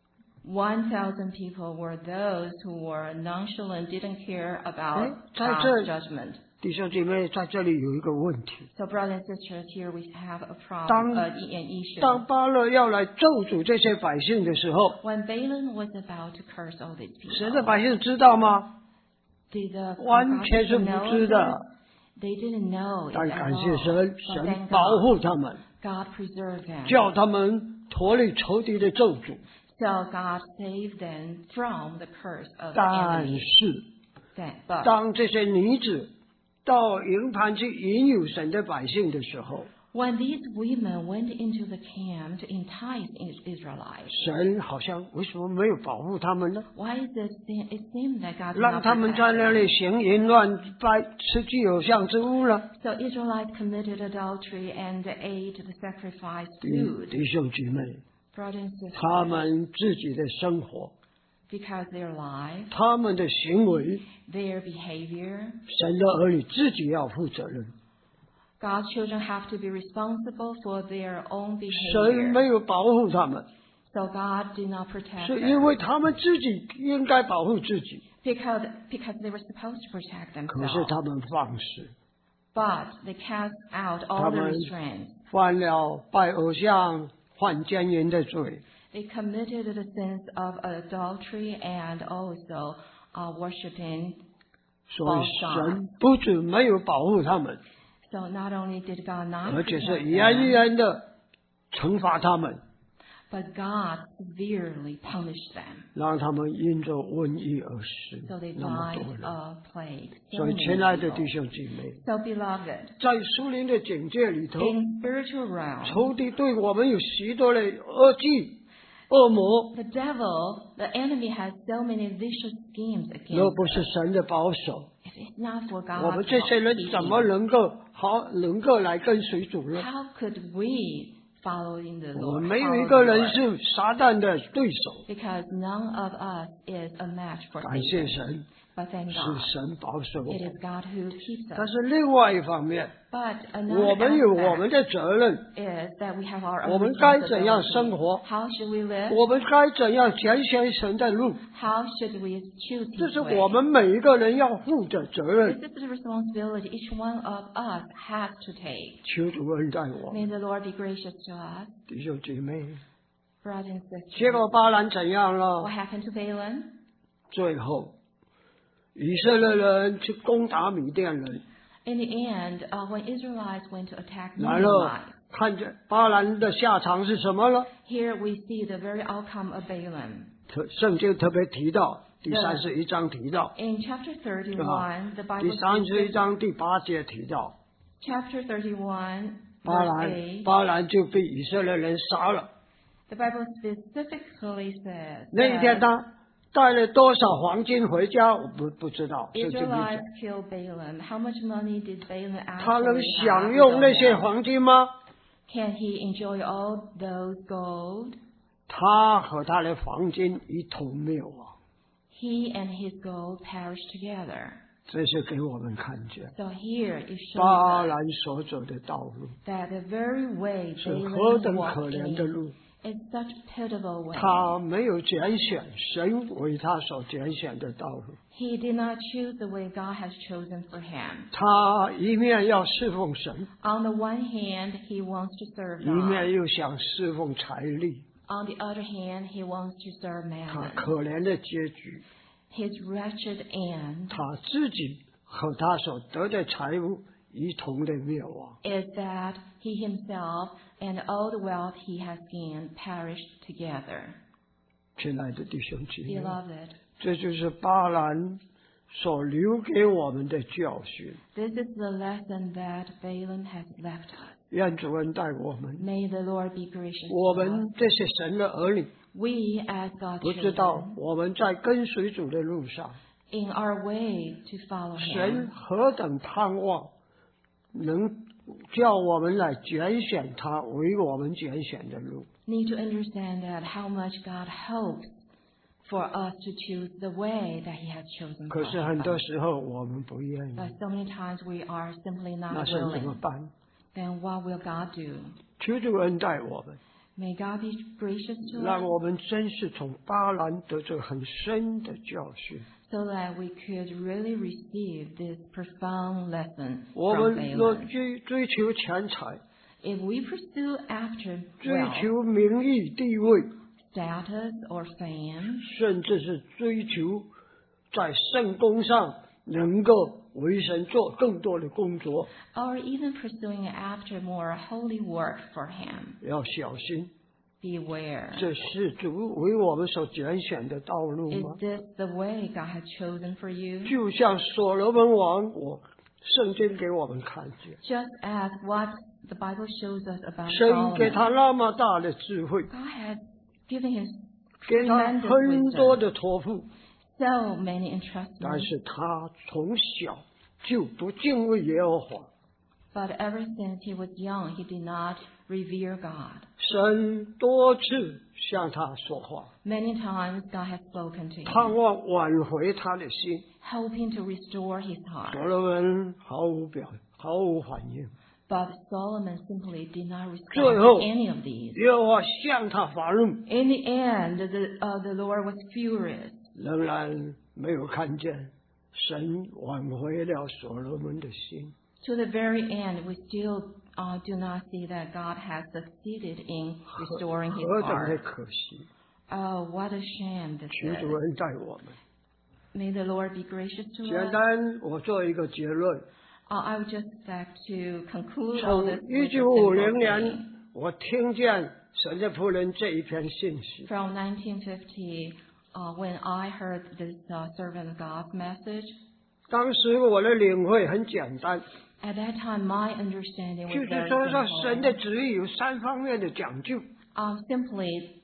1,000 people were those who were nonchalant, didn't care about 在 God's 这 judgment. 弟兄姐妹，在这里有一个问题： So brothers and sisters, here we have a 当 problem, an issue. 当巴勒要来咒诅这些百姓的时候， When Balaam was about to curse all these people, 神的百姓知道吗？ did the 完全是不 know 知 this? 的。 They didn't know it 但 at 感谢 all. 神， So 神 thank 保 God. 护他们， God preserved them. 叫他们脱离仇敌的咒诅。 So God saved them from the curse of the 但 enemy. 是， But 当这些女子到营盘去引诱神的百姓的时候， when these women went into the camp to entice Israelites, 神好像为什么没有保护他们呢？ why is it? It seemed that God did 让 not 他们 protect 在那 them. 里行淫乱、吃具偶像之物呢？ So Israelites committed adultery and ate the sacrificed food. 弟兄姐妹， Brothers and 他 sisters, 们自己的生活、 because their lives, 他们的行为， their behavior, 神的儿女自己要负责任。 God's children have to be responsible for their own 神 behavior. 没有保护他们， So God did not protect 是 them 因为他们自己应该保护自己， because they were supposed to protect 可是 themselves. 他们放肆， But they cast out all the Taman- restraints. 犯了拜偶像、犯奸淫的罪。 They committed the sins of adultery and also worshiping 所以 false gods. 神不止没有保护他们， So not only did God not 而且 protect 是严 them, 严的惩罚他们， but God severely punished them. 让他们因着瘟疫而死 So they 那么 died 多人。 of plague. So 所以， many 亲爱的 people. 弟兄姐妹， So beloved, 在属灵的境界里头， in spiritual realm, 仇敌对我们有许多的恶计、恶魔， the devil, the enemy has so many vicious schemes 若 against 不是 us. 神的保守， If it's not for 我 God, 们这些人怎么能够来跟随主呢？ how could we follow in the 我 Lord? 们没有 follow 一个 the 人 Lord? 是撒旦的对手。 Because none of us is a match for 感谢 Satan. 神， But thank 是 God, 神保守我 it。is God who keeps 但 us. 是另外一方面， But 我 another 们有我 aspect 们的责任， is that we have our 我 own 们该怎样生 responsibility. 活？ How should we live? 我们该怎样前行神的路？ How should we choose 这 His 是 way? 我们每一个人要负的责任。 This is the responsibility each one of us has to take. 求主恩待我， May the Lord be gracious to us, 弟兄姐妹。 brothers and 结 sisters. 果巴兰怎样 What 了？ happened to Balaam? 最后，以色列人去攻打米甸人， In the end, when Israelites went to attack 然后 Midianites, 看见巴兰的下场是什么了？ here we see the very outcome of Balaam. 圣经特别提到，第31章提到， In chapter 31, the 第 Bible 31 says, 章第8节提到， chapter 31, 巴 verse 兰 8, 巴兰就被以色列人杀了。 the Bible specifically says 那一天 that 他带了多少黄金回家，我不知道，圣经没讲 Israelites killed Balaam. How much money did Balaam 他能 actually 享 have? 用 We 那 don't 些 know. 黄金吗？ Can he enjoy all those gold? 他和他的黄金一同灭亡。 He and his gold perished together. 这是给我们看见 So here it 巴 shows 兰所走的道路 us that the very way 是何 Balaam 等 walked 可怜的 in 路。 is such pitiable way. 他没有拣选神为他所拣选的道路， He did not choose the way God has chosen for him. 他一面要侍奉神， On the one hand, he wants to serve 一面 God. 又想侍奉财力。 On the other hand, he wants to serve 他 mammon. 可怜的结局， His wretched end 他自己和他所得的财物一同的灭亡。 is that he himself and all the wealth he has gained perished together. 亲爱的弟兄姐妹， Beloved, 这就是巴兰所留给我们的教训。 this is the lesson that Balaam has left us. 愿主恩待我们， May the Lord be gracious 我 to us. 们这些神的儿女， We, as God's 不知道 children, 我们在跟随主的路上， in our way to follow 神 Him, 何等盼望能叫我们来拣选他为我们拣选的路。 need to understand that how much God hopes for us to choose the way that He has chosen 可 for 是很多 us. 时候我们不愿意， But so many times we are simply 那 not 神怎么 willing. 办？ Then what will God do? 求主恩待我们， May God be gracious to 让 us 我们真是从巴兰得着很深的教训。 so that we could really receive this profound lesson 我 from 们若 Balaam. 追求钱财， If we pursue after 追 wealth, 求名利地位， status, or fame, 甚至是追求在圣工上能够为神做更多的工作， or even pursuing after more holy work for Him, 要小心。 beware. 这是主为我们所拣选的道路 Is 吗？ this the way God has chosen for you? 就像所罗门王，圣经给我们看见， Just as what the Bible shows us about 神给 Solomon, 他那么大的智慧， God has given him 给他 tremendous 很多 wisdom, 的托付， so many 但 entrustments. 是他从小就不敬畏耶和华。 But ever since he was young, he did not revere God. 神多次向他说话， Many times God has spoken to 盼 him, 望挽回他的心。 hoping to restore his 所 heart. 罗门毫无反应。 But Solomon simply did not 最 respond 后 to any of these. 耶和华向他发怒， In the end, the Lord was furious. 仍然没有看见神挽回了所罗门的心。 To the very end, we still do not see that God has succeeded in restoring his 何等的 heart. 可惜！ Oh, what a shame this 求主 is. 恩待我们。 May the Lord be gracious to 简 us. 单，我做一个结论： I would just like to conclude 从 all this with a 1950 simple 年 thing. 我听见神的仆人这一篇信息， From 1950, when I heard this servant of God's message, 当时我的领会很简单， at that time my understanding 就 was 是 very 说神 simple. 的旨意有3方面的讲究。 Simply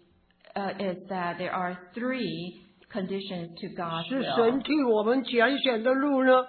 is that there are 3 conditions to God's 是 will. 神替我们拣选的路呢，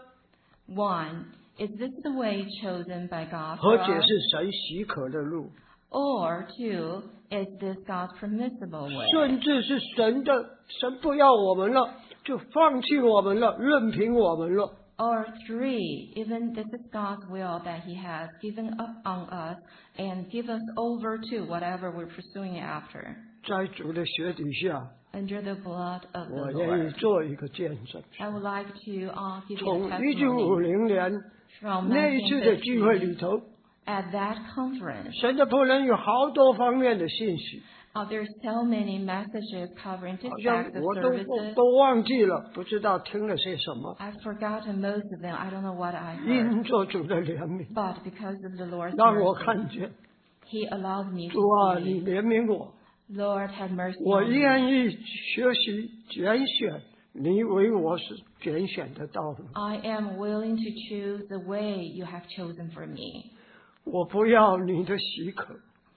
One, is this the way chosen by God 或 for 者 us? 是神许可的路， Or 2, is this God's permissible way? 甚至是神不要我们了，就放弃我们了，任凭我们了。 Or 3, even this is God's will that He has given up on us and give us over to whatever we're pursuing after. 在主的血底下， Under the blood of the 我愿意 Lord. 做一个见证。 I would like to give you 从 a 1950 testimony 年 from 那一次的聚会里 1950. 头， At that conference, 神的仆人有好多方面的信息， there's so many messages covering 好像 different 我 services. 都忘记了，不知道听了些什么。 I've forgotten most of them. I don't know what I heard. 因着主的怜悯， But because of the Lord's 让我 mercy, 看见 He allowed me 主啊， to 你 see. 怜悯我。 Lord, have mercy 我 on me. 愿意学习拣选你为我是拣选的道路。 I am willing to choose the way you have chosen for me. 我不要你的许可，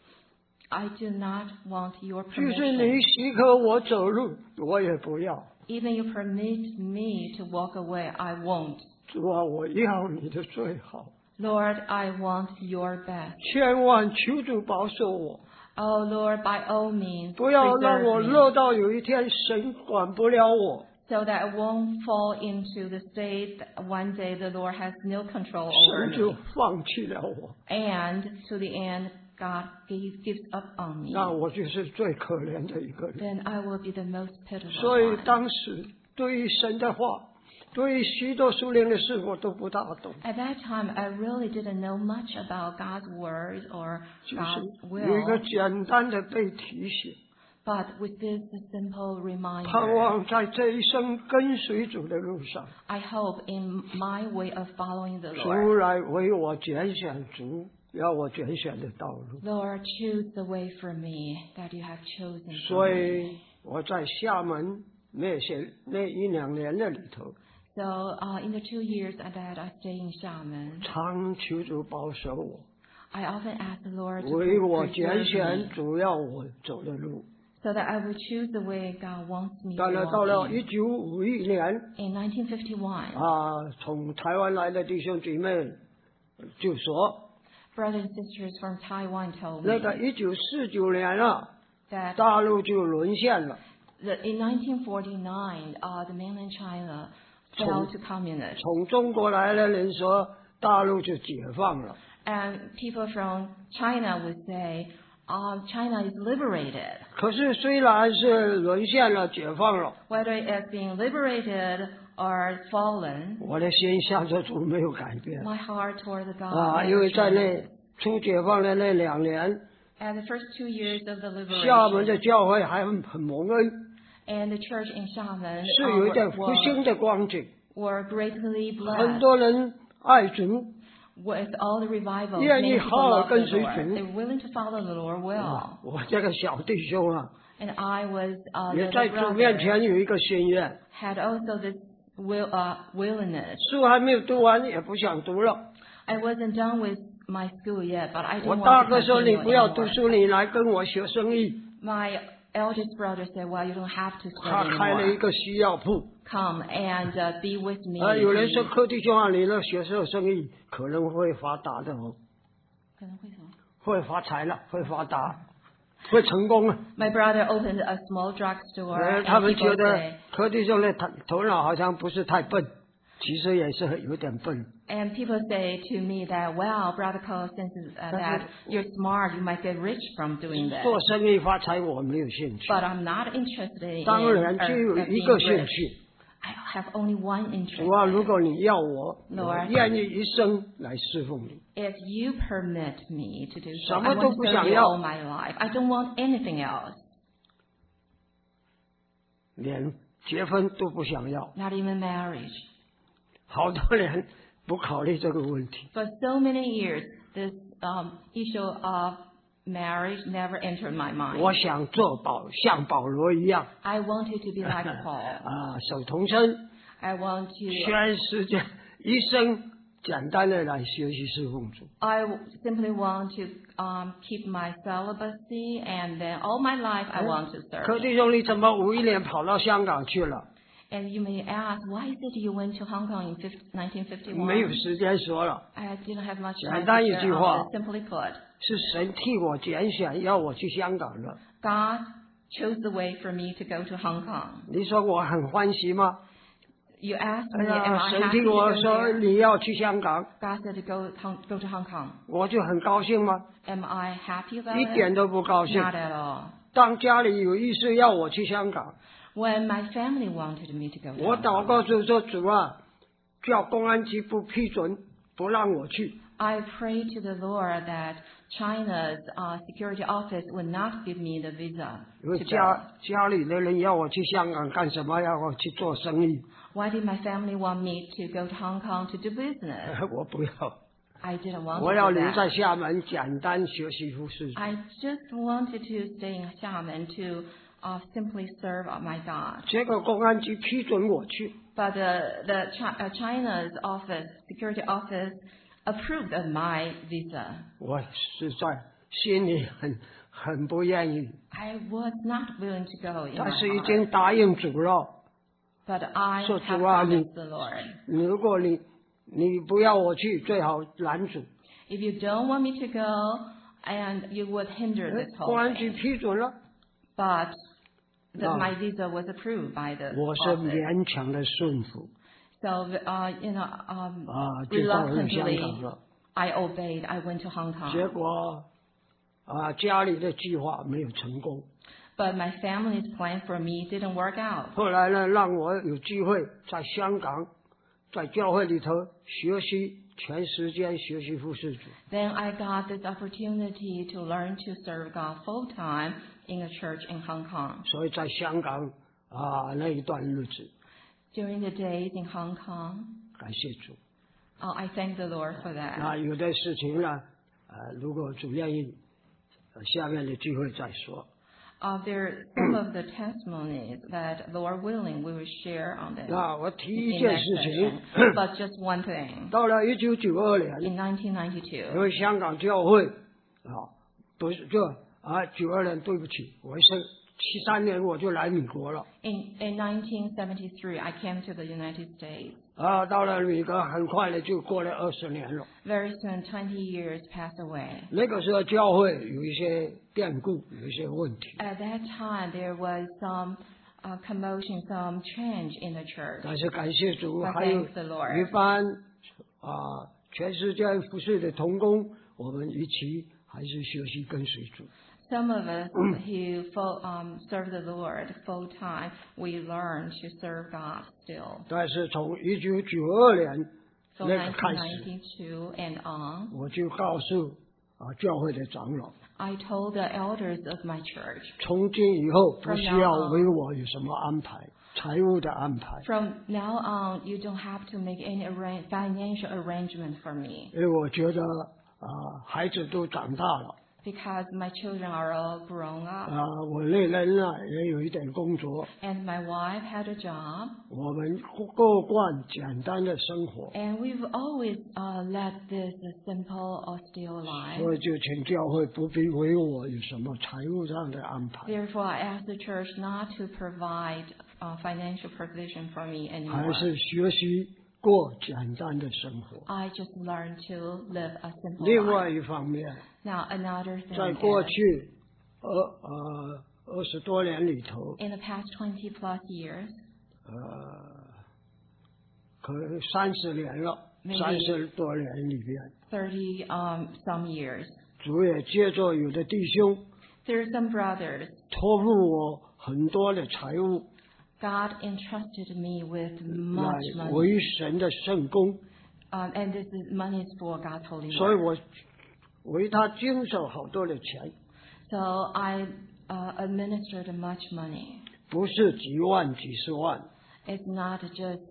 I do not want your 就是你 permission. 许可我走路，我也不要。 Even you permit me to walk away, I won't. 主啊，我要你的最好， Lord, I want your best. 千万求主保守我， Oh Lord, by all means, 不要让我 preserve me. 落到有一天神管不了我， so that I won't fall into the state that one day the Lord has no control over 神就 me. 放弃了我， And to the end, God gives up on me. 那我就是最可怜的一个人。 Then I will be the most pitiful 所以 one. 当时对于神的话，对于许多属灵的事，我都不大懂， At that time, I really didn't know much about God's words or 就 God's 是有一个 will. 简单的被提醒， But with this simple 盼 reminder, 望在这一生跟随主的路上， I hope in my way of following the 主 Lord. 来为我拣选主要我拣选的道路。 Lord, choose the way for me that you have chosen 所 for me. 以我在厦门那1-2年的里头， So in the 2 years that I stayed in Xiamen, 常求主保守我， I often ask the Lord to 为我 preserve 拣选 me 主要我走的路。 so that I would choose the way God wants me to 当然，到 walk 了 in. 1951年 In 1951, 从台湾来的弟兄姐妹就说， brothers and sisters from Taiwan told 那 me 个1949年 that 大陆就沦陷了， in 1949, the mainland China fell to communism. 从中国来的人说大陆就解放了。 And people from China would say, China is liberated. 可是虽然是沦陷了、解放了， Whether it's being liberated or fallen, 我的心向着主没有改变 my heart toward the God 因为 never 在那 changes. 初解放的那2年， At the first 2 years of the 厦门的 liberation, 教会还很蒙恩， and the church in Xiamen 是有一点复兴的光景， were greatly 很 blessed 多人爱主， with all the revival. 愿意 Many 好 people 好 love the 跟随 Lord. 主。 They're willing to follow the Lord well. 我这个小弟兄 And I was 也 the 在主面 brother 前有一个心愿， had also this willingness. 书还没有读完，也不想读了。 I wasn't done with my school yet, but I 我 didn't 大 want to 哥说：“你 continue 不要读 anymore. 书，你来跟我学生意。 My eldest brother said, "Well, you don't have to ” study 他开了一 anymore. 个西药铺。 Come and be with me. 有人说：“ He- 柯弟兄你那学这生意可能会发达的哦， 可能会什么？ 会发财了，会发达，会成功啊。 My brother opened a small drugstore, 他 and 们觉 people 得 say, 柯弟兄的头脑好像不是太笨，其实也是有点笨。 and people say to me that, "Well, Brother Cole, since that you're smart, you might get rich from doing this." 做生意发财我没有兴趣， But I'm not interested in 当然只有 being 一个兴 rich. 趣。 I have only one 主啊， interest. 如果你要我 Lord 愿意一生来侍奉你。 If you permit me to do so, 什 I 么 want 都 to 不 serve 想 you 要。 all my life. I don't want anything else, 连结婚都不想要， not even marriage. 好多人不考虑这个问题。 For so many years, this issue of marriage never entered my mind. 我想像保罗一样， I wanted to be like Paul. 守童身， I want to. 全世界一生简单的来学习侍奉主。 I simply want to keep my celibacy, and then all my life I want to 柯 serve. 弟兄，你怎么51年跑到香港去了？ And you may ask, why is it you went to Hong Kong in 没有 1951? 时间说了， I didn't have much 简 time 单 to 一 share 句话。 on this. Simply put, 是神替我拣选，要我去香港的。 God chose the way for me to go to Hong Kong. 你说我很欢喜吗？ You asked me, am I 神 happy 替 to 我 go 说 there? 你要去香港， God said to go to Hong Kong. 我就很高兴吗？ Am I happy about 一 it? 点都不高兴。 Not at all. 当家里有意思要我去香港， When my family wanted me to go to 我 Hong 祷 Kong, 告主说：“主啊，叫公安局不批准，不让我去。 I prayed to the Lord that China's security office would not give me the visa 因为 to go. 家里的人要我去香港干什么？要我去做生意， Why did my family want me to go to Hong Kong to do business? 我不要， I didn't want 我 to 要 do 留在 that. 厦门简单学习服侍。 I just wanted to stay in Xiamen to simply serve my God. 结果公安局批准我去， But China's office, security office, approved of my visa. 我实在心里很不愿意， I was not willing to go in 但 my 是已 heart. 经答应主了。 But I 说 have 主啊，你 promised the Lord. 如果你不要我去，最好拦阻。 If you don't want me to go, and you would hinder this 公 whole 安局 thing. 批准了， But that my visa was approved by the 我是 office. 勉强的顺服 So, 就到了香港 reluctantly, 了。 I obeyed. I went to Hong 结 Kong. 果家里的计划没有成功。 But my family's plan for me didn't work out. 后来呢，让我有机会在香港，在教会里头学习，全时间学习服侍主。 Then I got this opportunity to learn to serve God full time in a church in Hong Kong. 所以在香港那一段日子， During the days in Hong Kong, 感谢主。 I thank the Lord for that. 那有的事情呢，如果主愿意，下面的机会再说。 There are some of the testimonies that, Lord willing, we will share on this 那我提一 in 件 that 事情 session. But just one thing. 到了1992年， In 因 1992, 为香港教会不是92年，对不起，我是73年我就来美国了。 in 1973, I came to the United States. 到了美国很快的就过了20年了。 Very soon, 20 years passed away. 那个时候教会有一些变故，有一些问题， At that time, there was some commotion, some change in the church. 但是感谢主， But 还有 thanks the Lord. 一般全世界服侍的同工，我们一起还是学习跟随主。 Some of us who serve the Lord full time, we learn to serve God still. 但是从1992年 From 那个开始， 1992 and on, 我就告诉教会的长老， I told the elders of my church, 从今以后不 From 需 now 要 on. 为我有什么安排，财务的安排， from now on, you don't have to make any financial arrangement for me 因为我觉得孩子都长大了。 because my children are all grown up 我那人呢也有一点工作， and my wife had a job 我们过惯简单的生活， and we've always led this simple, austere life. 所以就请教会不必为我有什么财务上的安排， Therefore, I asked the church not to provide financial provision for me 还 anymore. 是学习过简单的生活。 I just learned to live a simple 另 life. 外一方面， Now, another thing 在过 is, 去20多年里头， in the past 20 plus years, 可能30年了，30多年里边， 30 some years, 主也借着有的弟兄 there are some brothers. 托付我很多的财物， God entrusted me with 来 much money, 为神的圣工， and this money is for God's holy 所以 work. 我为他经手好多的钱， So I administered much money. 不是几万几十万， It's not just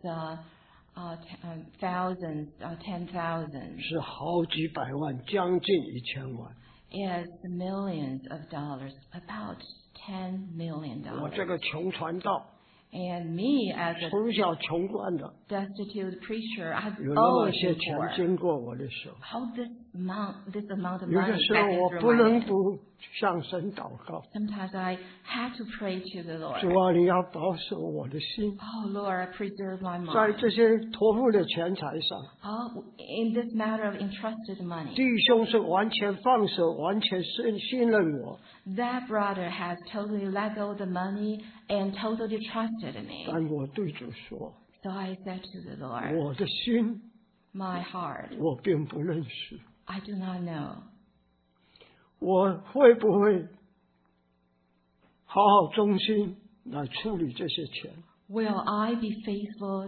thousands, 10,000. 是好几百万，将近1000万。 It's millions of dollars, about $10 million. 我这个穷传道， And me, as a 从小穷惯的， destitute preacher, I've 有那么 always 些 been 钱 poor. 经过我的手， How this amount of 有的 money 时候 passed 我 through 不 my 能 hand. 不向神祷告， Sometimes I had to pray to the 主 Lord. 啊，你要保守我的心， Oh Lord, preserve my 在 mind. 这些托付的钱财上， Oh, in this matter of entrusted money, 弟兄是完全放手，完全信任我， that brother has totally let go of the money and totally trusted me. 但我对主说， So I said to the Lord, 我的心 my heart, 我并不认识， I do not know. 我会不会好好忠心来处理这些钱？ Will I be faithful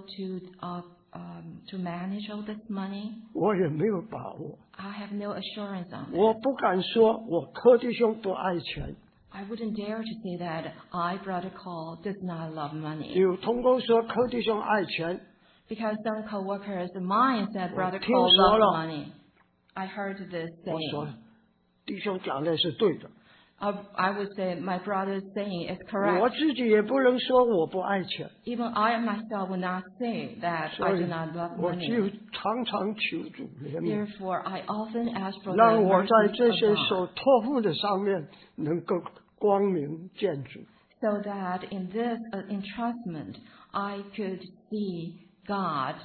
to manage all this money? 我也没有把握， I have no assurance on it. 我不敢说我柯弟兄不爱钱， I wouldn't dare to say that I, Brother Cole, does not love money. 有同工说柯弟兄爱钱， Because some co-workers of mine said Brother 听 Cole 说 loves 了。 money. I heard this 我说 saying. 弟兄讲的是对的， I would say my brother's saying is 我 correct. 自己也不能说我不爱钱， Even I myself would not say that 所 I 以 do not love 我就 money. 常常求主怜悯， Therefore, I often ask for 让 the 我在 mercy 这些 of God, 所托付的上面能够光明见主。 so that in this entrustment, I could see God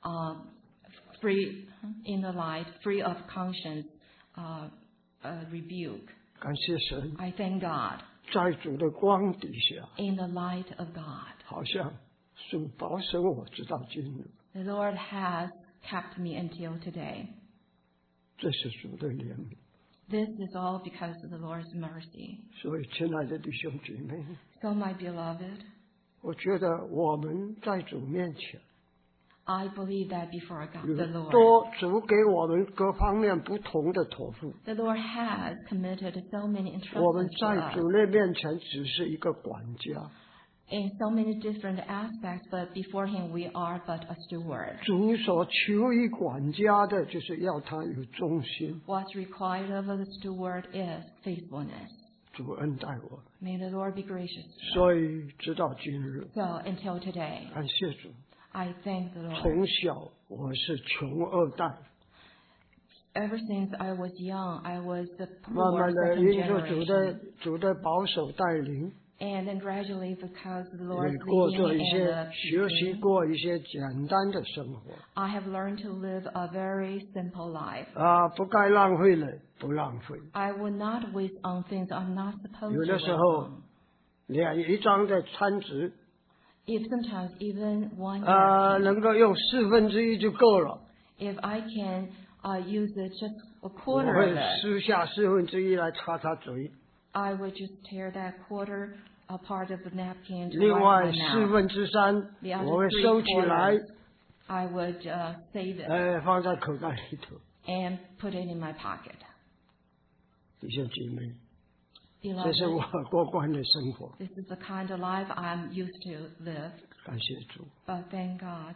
free in the light, free of conscience rebuke. 感谢神， I thank God. 在主的光底下， in the light of God. 好像主保守我直到今日。 The Lord has kept me until today. 这是主的怜悯。 This is all because of the Lord's mercy. 所以，亲爱的弟兄姐妹， So, my beloved, 我觉得我们在主面前， I believe that before God, 有 the Lord, 多主给我们各方面不同的托付。 the Lord has committed so many 我们 entrustments to 在 us 主的面前只是一个管家。 in so many different aspects, but before Him we are but a steward. 主所求于管家的，就是要他有忠心。 What's required of a steward is faithfulness. 主恩待我， May the Lord be gracious to us. 所以直到今日， So, until today, 感谢主。 I thank the Lord. 从小我是穷二代， Ever since I was young, I was the 慢 poor 慢的 second 因着 generation. 主的保守带领， And then gradually, because of the 也 Lord's 过着 leading 一 and 些 the 学习 teaching, 过一些简单的生活 I have learned to live a very simple life. 啊，不该浪费的不浪费， I will not waste on things I'm not supposed 有 to 的时 waste 候 on. 连一张的餐纸 If sometimes even one 啊， napkin, 能够用1/4就够了， if I can use it just a 我 quarter 会 of it, 撕下1/4来擦擦嘴， I would just tear that quarter a part of the napkin to 另 wipe 外 my mouth. 3/4 我 The other 会 three 收起来， quarters, I would save it 放在口袋里头。 and put it in my pocket. 弟兄姐妹，这是 Beloved, 我过惯的生活， this is the kind of life I'm used to live. 感谢主。 But thank God.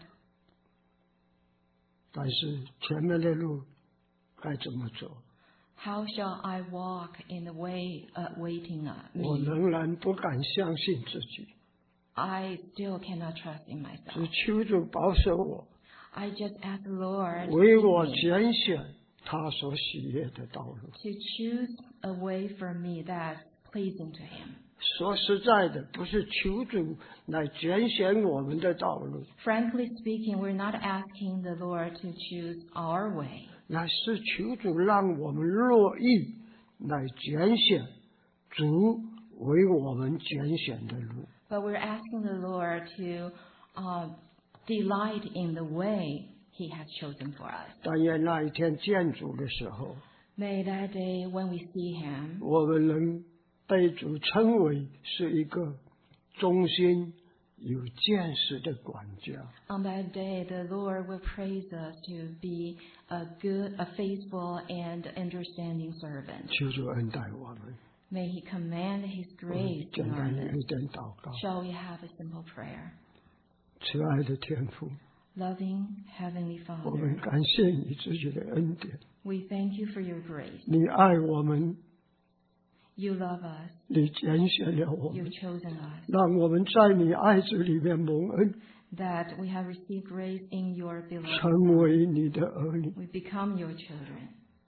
但是前面的路该怎么走， How shall I walk in the way awaiting 我 me? 仍然不敢相信自己， I still cannot trust in 只 myself. 求主保守我， I just ask the Lord 为我 to 拣选他所喜悦的道路。 choose a way for me that's pleasing to Him. 说实在的，不是求主来拣选我们的道路， Frankly speaking, we're not asking the Lord to choose our way, 乃是求主让我们乐意来拣选主为我们拣选的路。 but we're asking the Lord to delight in the way He has chosen for us. 但愿那一天见主的时候， May that day when we see Him, 我们能被主称为是一个忠心有见识的管家。 on that day the Lord will praise us to be a good, a faithful, and understanding servant. 求主恩待我们。 May He command His 我们 grace 简 in our 单的 midst. 一点祷告。 Shall we have a simple prayer? 慈爱的天父， Loving Heavenly 我们 Father, 感谢你自己的恩典， we thank You for Your grace. 你爱我们， You love us. 你拣选了我 You've 们， chosen us. 让我们在你爱子里面蒙恩， That we have received grace in Your beloved 成为你的儿女， We become Your children.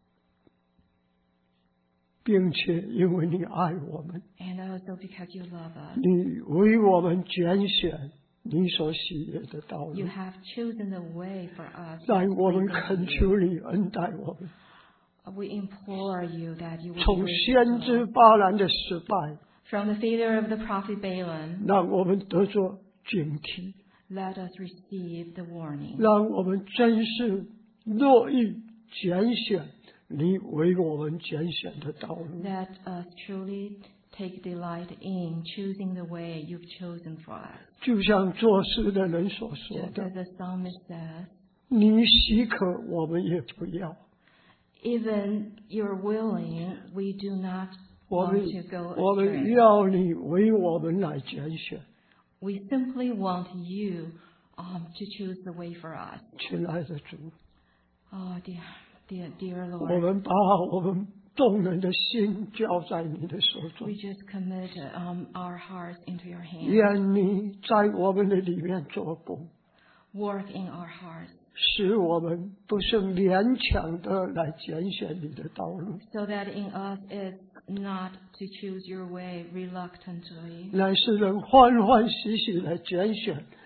并且因为你爱我们， And also because You love us, 你为我们拣选你所喜悦的道路 You。have chosen the way for us. 但 that's 我们 pleasing 恳 to you. 求你恩待我们， We implore You that You will 从 be 先 gracious to 知 us. 巴兰的失败， From the failure of the prophet Balaam, 让我们得着警惕， let us receive the warning. 让我们真是乐意拣选你为我们拣选的道路。 Let us truly take delight in choosing the way You've chosen for us. 就像作诗的人所说 Just 的 as the psalmist says, 你许可我们也不要， even You're willing, we do not 我 want 们 to go 我们 astray. 要你为我们来拣选。 We simply want You to choose the way for us. 亲爱的主， Oh, dear 我 Lord, 们把我们动人的心交在你的手中 we，just commit our hearts into Your hands. 愿你在我们的里面做工， Work in our hearts 使我们不是勉强的来拣选你的道路， so that in us it's not to choose Your way reluctantly, 乃是能欢欢喜喜来拣选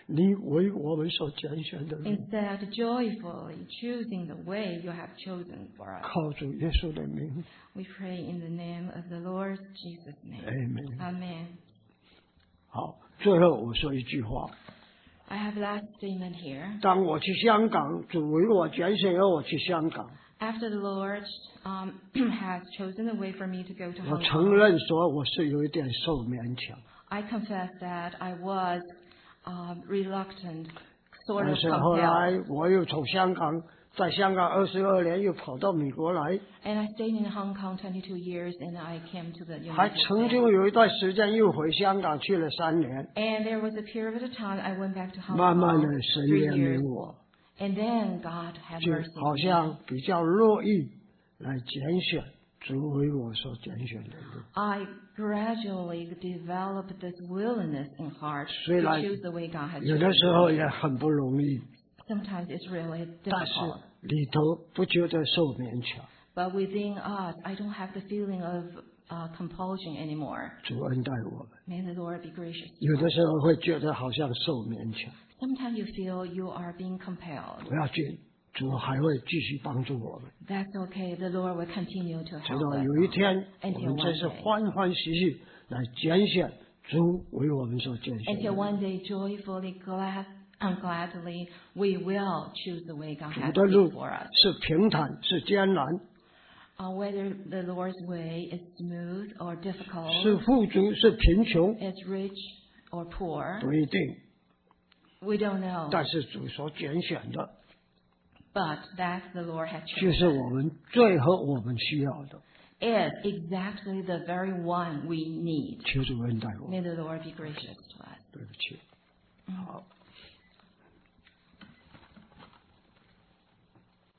你为我们所拣选的路， Instead, joyfully choosing the way you have chosen for us. 靠主耶稣的名 We pray in the name of the Lord Jesus' name. Amen Amen. 好，最后我说一句话， I have last statement here. 当我去香港，主为我拣选而我去香港， After the Lord has chosen a way for me to go to 我 Hong 承 Kong, 认说我是有一点受勉强， I confess that I was reluctant, sort 但 of 是后 compelled. 来我又从香港，在香港22年又跑到美国来， And I stayed in Hong Kong 22 years, and I came to the 还 United 曾 States. 经有一段时间又回香港去了3年， And there was a period of time I went back to Hong 慢慢 Kong 的神 3 怜 years. 悯我， And then God had 就 mercy 好 on me. 像比较乐意来拣选主为我所拣选的路。 I gradually developed this willingness in heart 虽 to 然 choose the way God had 有的 chosen. 时候也很不容易， Sometimes it's really 但是 difficult. 里头不觉得受勉强。 But within us, I don't have the feeling of compulsion anymore. 主恩待我们， May the Lord be gracious. 有的时候会觉得好像受勉强， Sometimes you feel you are being compelled. 不要紧，主还会继续帮助我们， That's okay. The Lord will continue to 直 help 到 us 有一天，我 until 们 one 真是 day. 欢欢喜喜来拣选主为我们所拣选 Until 的。 one day, joyfully, gladly, we will choose the way God 主 has 的路 made for us. 是平坦，是艰难， Whether the Lord's way is smooth or 是 difficult, 富足，是贫穷， is rich or poor, 不一定。 we don't know. 但是主所拣选的， But that the Lord has 就 chosen 是我们最合我们需要的。 is exactly the very one we need. 求主恩待我们。 May the Lord be gracious to us.